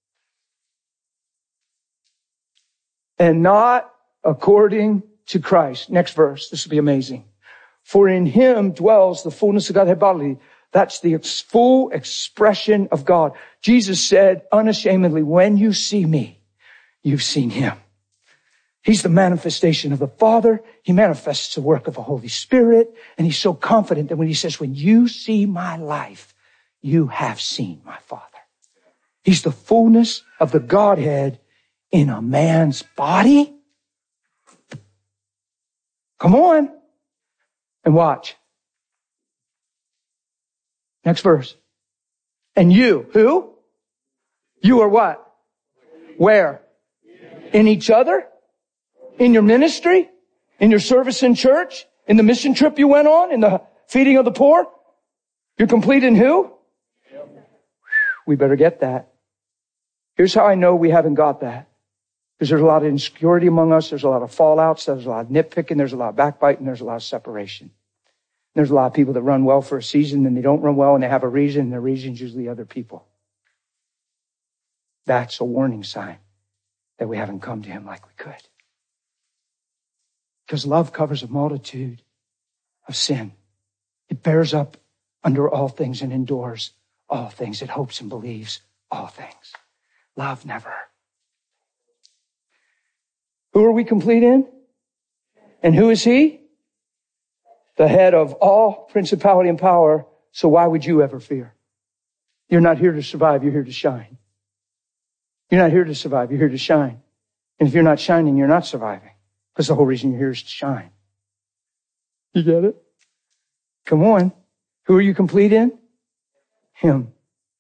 [SPEAKER 1] And not according to Christ. Next verse. This will be amazing. For in Him dwells the fullness of God bodily. That's the full expression of God. Jesus said unashamedly, when you see me, you've seen Him. He's the manifestation of the Father. He manifests the work of the Holy Spirit. And he's so confident that when he says, when you see my life, you have seen my Father. He's the fullness of the Godhead in a man's body. Come on. And watch. Next verse. And you, who? You are what? Where? In each other? In your ministry? In your service in church? In the mission trip you went on? In the feeding of the poor? You're complete in who? We better get that. Here's how I know we haven't got that. Because there's a lot of insecurity among us. There's a lot of fallouts. There's a lot of nitpicking. There's a lot of backbiting. There's a lot of separation. There's a lot of people that run well for a season and they don't run well and they have a reason, and their reason's usually other people. That's a warning sign that we haven't come to him like we could. Because love covers a multitude of sin. It bears up under all things and endures all things. It hopes and believes all things. Love never. Who are we complete in? And who is he? The head of all principality and power. So why would you ever fear? You're not here to survive. You're here to shine. You're not here to survive. You're here to shine. And if you're not shining, you're not surviving. Because the whole reason you're here is to shine. You get it? Come on. Who are you complete in? Him.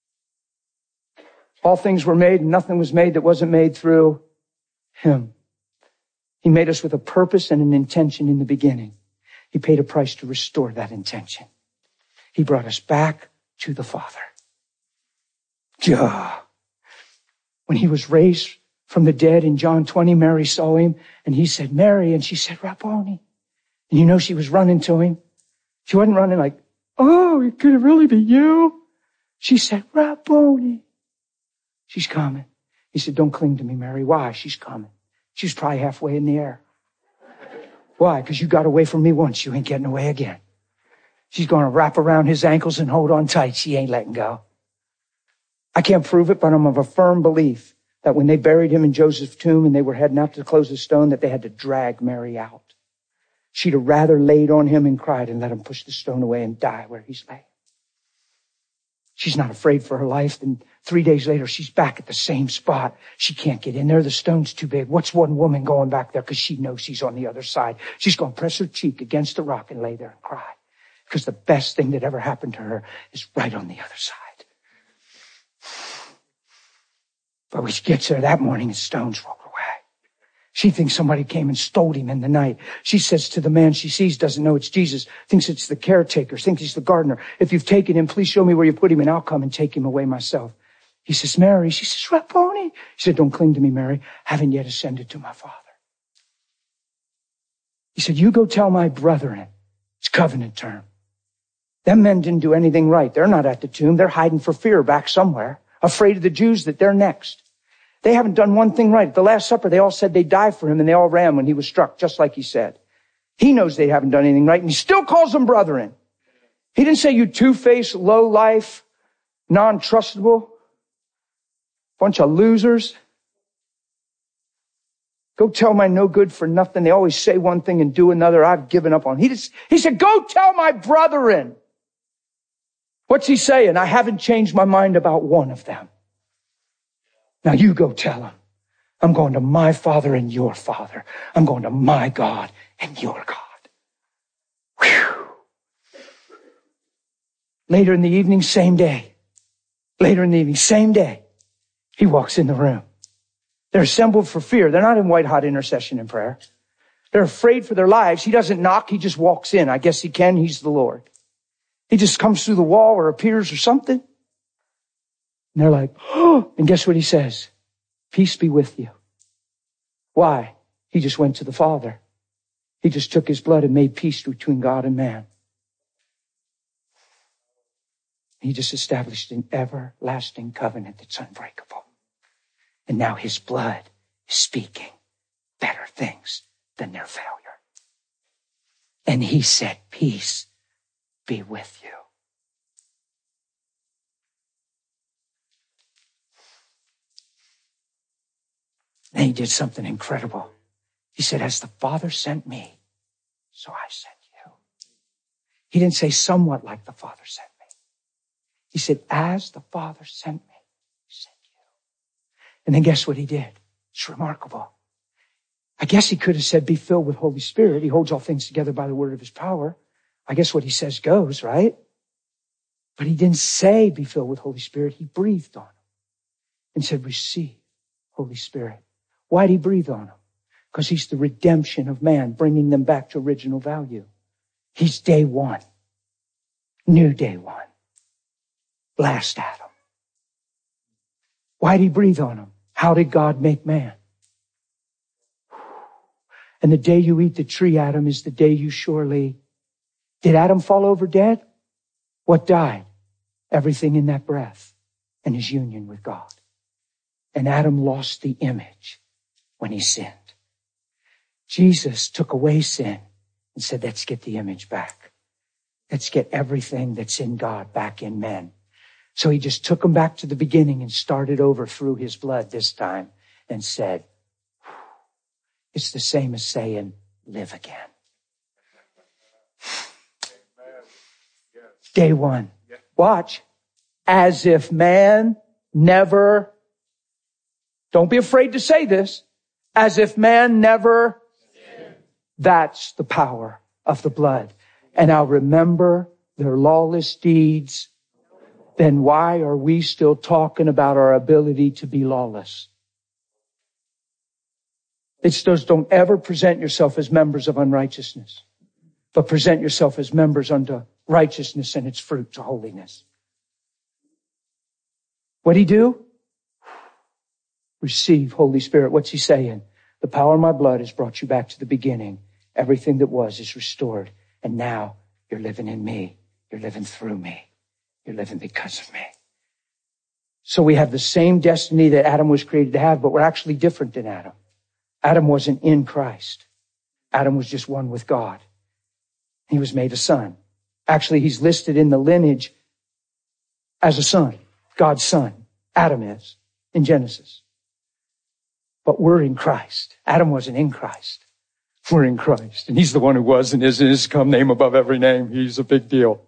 [SPEAKER 1] All things were made and nothing was made that wasn't made through him. He made us with a purpose and an intention in the beginning. He paid a price to restore that intention. He brought us back to the Father. Duh. When he was raised from the dead in John 20, Mary saw him and he said, Mary, and she said, Rabboni. And you know she was running to him. She wasn't running like, oh, could it really be you? She said, Rabboni. She's coming. He said, don't cling to me, Mary. Why? She's coming. She's probably halfway in the air. Why? Because you got away from me once. You ain't getting away again. She's going to wrap around his ankles and hold on tight. She ain't letting go. I can't prove it, but I'm of a firm belief that when they buried him in Joseph's tomb and they were heading out to close the stone, that they had to drag Mary out. She'd have rather laid on him and cried and let him push the stone away and die where he's laying. She's not afraid for her life. Then 3 days later, she's back at the same spot. She can't get in there. The stone's too big. What's one woman going back there? Because she knows she's on the other side. She's going to press her cheek against the rock and lay there and cry. Because the best thing that ever happened to her is right on the other side. But when she gets there that morning, his stone's rolled away. She thinks somebody came and stole him in the night. She says to the man she sees, doesn't know it's Jesus, thinks it's the caretaker, thinks he's the gardener. If you've taken him, please show me where you put him and I'll come and take him away myself. He says, Mary. She says, Rabboni. He said, don't cling to me, Mary. Haven't yet ascended to my Father. He said, you go tell my brethren. It's covenant term. Them men didn't do anything right. They're not at the tomb. They're hiding for fear back somewhere, afraid of the Jews that they're next. They haven't done one thing right. At the Last Supper, they all said they'd die for him, and they all ran when he was struck, just like he said. He knows they haven't done anything right, and he still calls them brethren. He didn't say you two-faced, low-life, non-trustable bunch of losers. Go tell my no good for nothing. They always say one thing and do another. I've given up on. He said, go tell my brethren. What's he saying? I haven't changed my mind about one of them. Now you go tell him. I'm going to my Father and your Father. I'm going to my God and your God. Whew. Later in the evening, same day. Later in the evening, same day. He walks in the room. They're assembled for fear. They're not in white hot intercession and prayer. They're afraid for their lives. He doesn't knock. He just walks in. I guess he can. He's the Lord. He just comes through the wall or appears or something. And they're like, oh, and guess what he says? Peace be with you. Why? He just went to the Father. He just took his blood and made peace between God and man. He just established an everlasting covenant that's unbreakable. And now his blood is speaking better things than their failure. And he said, peace be with you. And he did something incredible. He said, as the Father sent me, so I sent you. He didn't say somewhat like the Father sent me. He said, as the Father sent me, he sent you. And then guess what he did? It's remarkable. I guess he could have said, be filled with Holy Spirit. He holds all things together by the word of his power. I guess what he says goes, right? But he didn't say, be filled with Holy Spirit. He breathed on him and said, receive Holy Spirit. Why did he breathe on him? Because he's the redemption of man, bringing them back to original value. He's day one. New day one. Last Adam. Why did he breathe on him? How did God make man? And the day you eat the tree, Adam, is the day you surely... Did Adam fall over dead? What died? Everything in that breath and his union with God. And Adam lost the image when he sinned. Jesus took away sin and said, let's get the image back. Let's get everything that's in God back in men. So he just took them back to the beginning and started over through his blood this time and said, it's the same as saying, live again. Day one. Watch. As if man never, don't be afraid to say this, as if man never, that's the power of the blood. And I'll remember their lawless deeds. Then why are we still talking about our ability to be lawless? It's those, don't ever present yourself as members of unrighteousness, but present yourself as members unto righteousness and its fruit to holiness. What'd he do? Receive Holy Spirit. What's he saying? The power of my blood has brought you back to the beginning. Everything that was is restored. And now you're living in me. You're living through me. You're living because of me. So we have the same destiny that Adam was created to have, but we're actually different than Adam. Adam wasn't in Christ. Adam was just one with God. He was made a son. Actually, he's listed in the lineage as a son, God's son. Adam is in Genesis. But we're in Christ. Adam wasn't in Christ. We're in Christ. And he's the one who was and is come name above every name. He's a big deal.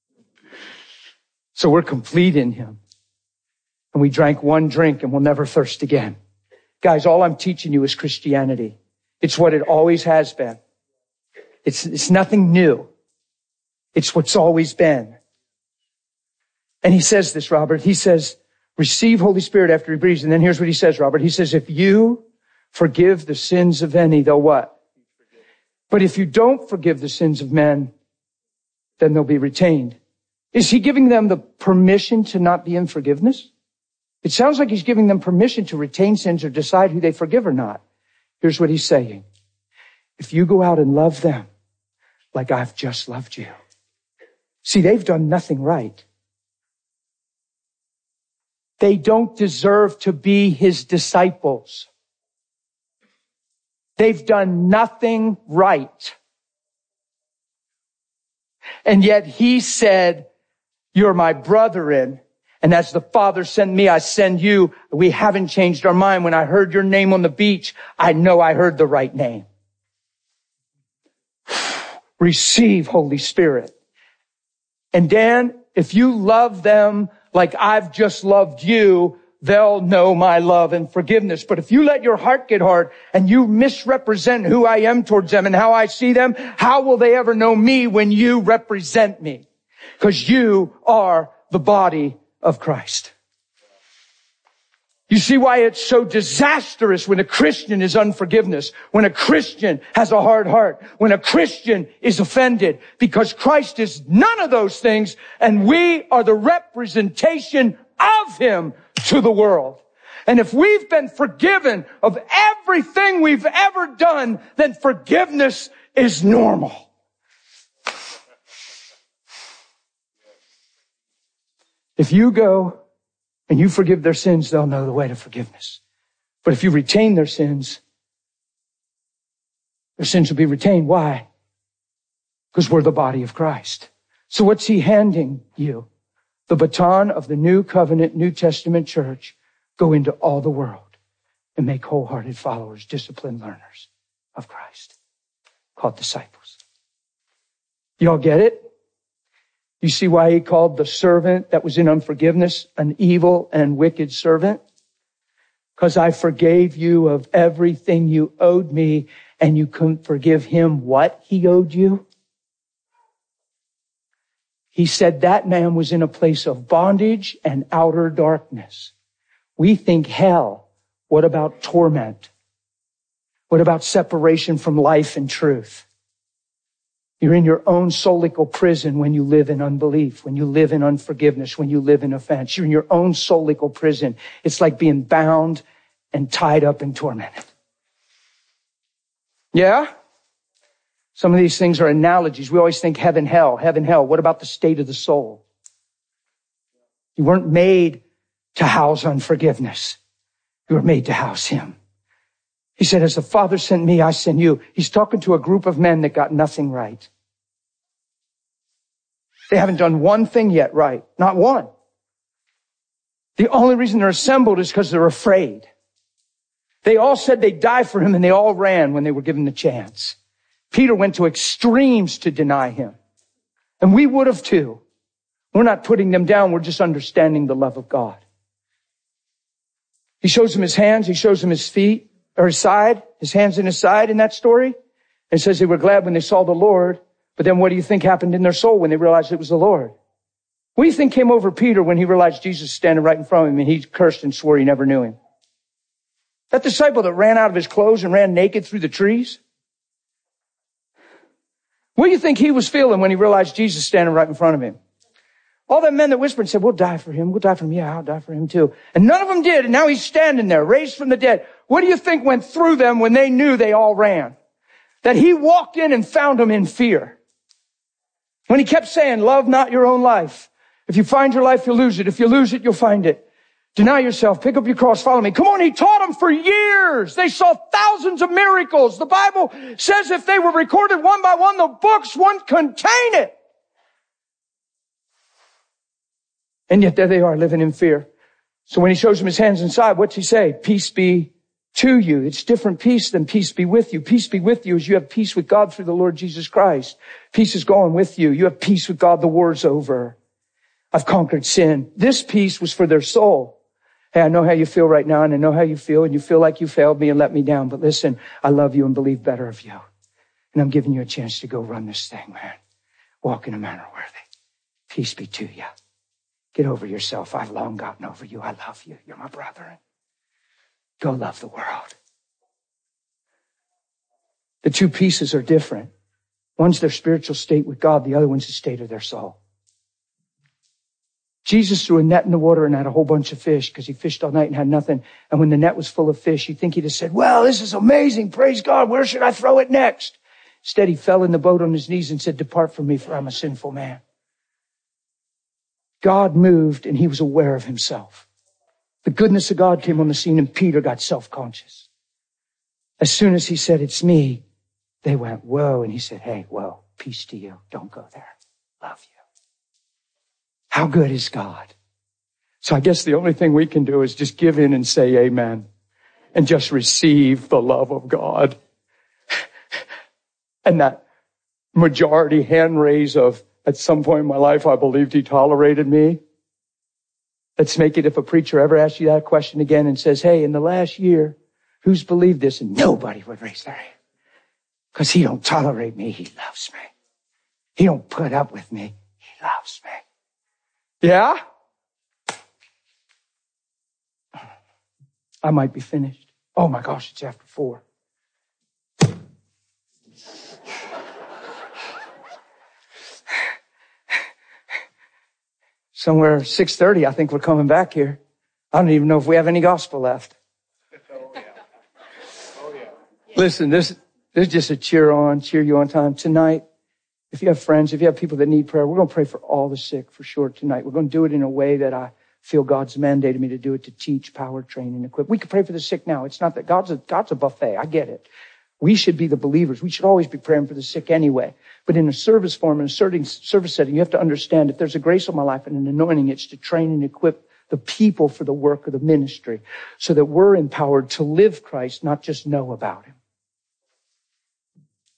[SPEAKER 1] So we're complete in him. And we drank one drink and we'll never thirst again. Guys, all I'm teaching you is Christianity. It's what it always has been. It's nothing new. It's what's always been. And he says this, Robert. He says, receive Holy Spirit after he breathes. And then here's what he says, Robert. He says, if you forgive the sins of any, they'll what? But if you don't forgive the sins of men, then they'll be retained. Is he giving them the permission to not be in forgiveness? It sounds like he's giving them permission to retain sins or decide who they forgive or not. Here's what he's saying. If you go out and love them like I've just loved you. See, they've done nothing right. They don't deserve to be his disciples. They've done nothing right. And yet he said, you're my brethren. And as the Father sent me, I send you. We haven't changed our mind. When I heard your name on the beach, I know I heard the right name. Receive Holy Spirit. And Dan, if you love them like I've just loved you, they'll know my love and forgiveness. But if you let your heart get hard and you misrepresent who I am towards them and how I see them, how will they ever know me when you represent me? Because you are the body of Christ. You see why it's so disastrous when a Christian is unforgiveness, when a Christian has a hard heart, when a Christian is offended, because Christ is none of those things, and we are the representation of him to the world. And if we've been forgiven of everything we've ever done, then forgiveness is normal. If you go and you forgive their sins, they'll know the way to forgiveness. But if you retain their sins will be retained. Why? Because we're the body of Christ. So what's he handing you? The baton of the New Covenant, New Testament church. Go into all the world and make wholehearted followers, disciplined learners of Christ, called disciples. Y'all get it? You see why he called the servant that was in unforgiveness an evil and wicked servant? Because I forgave you of everything you owed me, and you couldn't forgive him what he owed you? He said that man was in a place of bondage and outer darkness. We think hell. What about torment? What about separation from life and truth? You're in your own soulical prison when you live in unbelief, when you live in unforgiveness, when you live in offense. You're in your own soulical prison. It's like being bound and tied up and tormented. Yeah? Some of these things are analogies. We always think heaven, hell, heaven, hell. What about the state of the soul? You weren't made to house unforgiveness. You were made to house him. He said, as the Father sent me, I send you. He's talking to a group of men that got nothing right. They haven't done one thing yet right. Not one. The only reason they're assembled is because they're afraid. They all said they'd die for him, and they all ran when they were given the chance. Peter went to extremes to deny him. And we would have too. We're not putting them down. We're just understanding the love of God. He shows him his hands. He shows him his feet, or his side, his hands in his side in that story. And says they were glad when they saw the Lord. But then what do you think happened in their soul when they realized it was the Lord? What do you think came over Peter when he realized Jesus standing right in front of him and he cursed and swore he never knew him? That disciple that ran out of his clothes and ran naked through the trees? What do you think he was feeling when he realized Jesus standing right in front of him? All the men that whispered and said, we'll die for him. We'll die for him. Yeah, I'll die for him too. And none of them did. And now he's standing there, raised from the dead. What do you think went through them when they knew they all ran? That he walked in and found them in fear. When he kept saying, love not your own life. If you find your life, you'll lose it. If you lose it, you'll find it. Deny yourself, pick up your cross, follow me. Come on, he taught them for years. They saw thousands of miracles. The Bible says if they were recorded one by one, the books wouldn't contain it. And yet there they are, living in fear. So when he shows them his hands inside, what's he say? Peace be to you. It's different peace than peace be with you. Peace be with you as you have peace with God through the Lord Jesus Christ. Peace is going with you. You have peace with God. The war's over. I've conquered sin. This peace was for their soul. Hey, I know how you feel right now, and I know how you feel, and you feel like you failed me and let me down. But listen, I love you and believe better of you. And I'm giving you a chance to go run this thing, man. Walk in a manner worthy. Peace be to you. Get over yourself. I've long gotten over you. I love you. You're my brother. Go love the world. The two pieces are different. One's their spiritual state with God. The other one's the state of their soul. Jesus threw a net in the water and had a whole bunch of fish because he fished all night and had nothing. And when the net was full of fish, you'd think he'd have said, well, this is amazing. Praise God. Where should I throw it next? Instead, he fell in the boat on his knees and said, depart from me, for I'm a sinful man. God moved and he was aware of himself. The goodness of God came on the scene and Peter got self-conscious. As soon as he said, it's me, they went, whoa. And he said, hey, whoa, peace to you. Don't go there. Love you. How good is God? So I guess the only thing we can do is just give in and say amen and just receive the love of God. And that majority hand raise of, at some point in my life, I believed he tolerated me. Let's make it if a preacher ever asks you that question again and says, hey, in the last year, who's believed this? And nobody would raise their hand. Because he don't tolerate me. He loves me. He don't put up with me. He loves me. Yeah? I might be finished. Oh my gosh, it's after 4. Somewhere 6:30, I think we're coming back here. I don't even know if we have any gospel left. Oh, yeah. Oh, yeah. Listen, this is just a cheer you on time. Tonight, if you have friends, if you have people that need prayer, we're going to pray for all the sick for sure tonight. We're going to do it in a way that I feel God's mandated me to do it, to teach, power, train, and equip. We can pray for the sick now. It's not that God's a buffet. I get it. We should be the believers. We should always be praying for the sick anyway. But in a service form, in a certain service setting, you have to understand if there's a grace on my life and an anointing, it's to train and equip the people for the work of the ministry so that we're empowered to live Christ, not just know about him.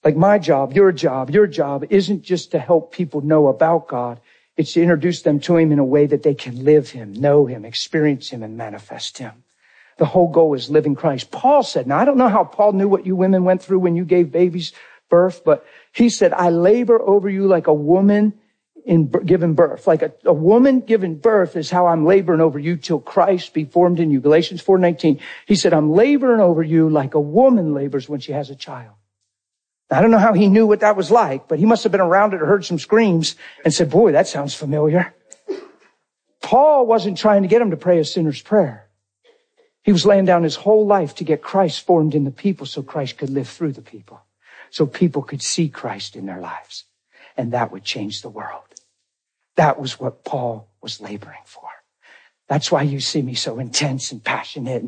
[SPEAKER 1] Like my job your job isn't just to help people know about God. It's to introduce them to him in a way that they can live him, know him, experience him, and manifest him. The whole goal is living Christ. Paul said, now I don't know how Paul knew what you women went through when you gave babies birth, but he said, I labor over you like a woman in giving birth. Like a woman giving birth is how I'm laboring over you till Christ be formed in you. Galatians 4:19. He said, I'm laboring over you like a woman labors when she has a child. Now, I don't know how he knew what that was like, but he must have been around it or heard some screams and said, boy, that sounds familiar. Paul wasn't trying to get him to pray a sinner's prayer. He was laying down his whole life to get Christ formed in the people so Christ could live through the people, so people could see Christ in their lives. And that would change the world. That was what Paul was laboring for. That's why you see me so intense and passionate.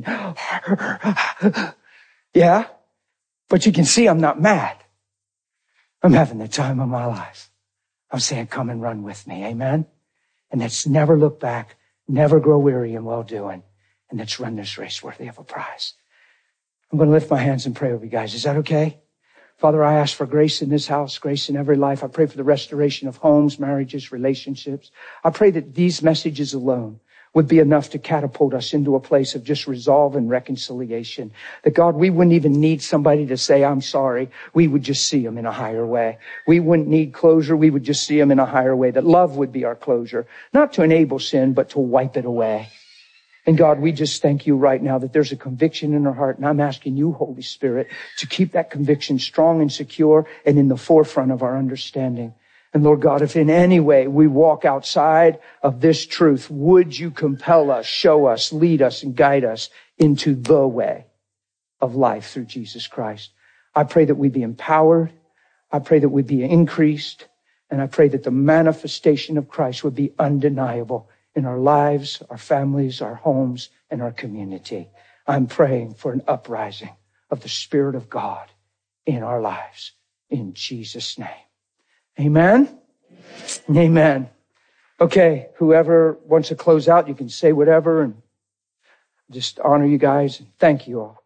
[SPEAKER 1] Yeah, but you can see I'm not mad. I'm having the time of my life. I'm saying, come and run with me. Amen. And let's never look back, never grow weary in well-doing. And let's run this race worthy of a prize. I'm going to lift my hands and pray over you guys. Is that okay? Father, I ask for grace in this house, grace in every life. I pray for the restoration of homes, marriages, relationships. I pray that these messages alone would be enough to catapult us into a place of just resolve and reconciliation. That God, we wouldn't even need somebody to say, I'm sorry. We would just see them in a higher way. We wouldn't need closure. We would just see them in a higher way. That love would be our closure, not to enable sin, but to wipe it away. And God, we just thank you right now that there's a conviction in our heart. And I'm asking you, Holy Spirit, to keep that conviction strong and secure and in the forefront of our understanding. And Lord God, if in any way we walk outside of this truth, would you compel us, show us, lead us, and guide us into the way of life through Jesus Christ. I pray that we be empowered. I pray that we be increased. And I pray that the manifestation of Christ would be undeniable in our lives, our families, our homes, and our community. I'm praying for an uprising of the Spirit of God in our lives. In Jesus' name. Amen? Amen. Okay, whoever wants to close out, you can say whatever and just honor you guys. Thank you all.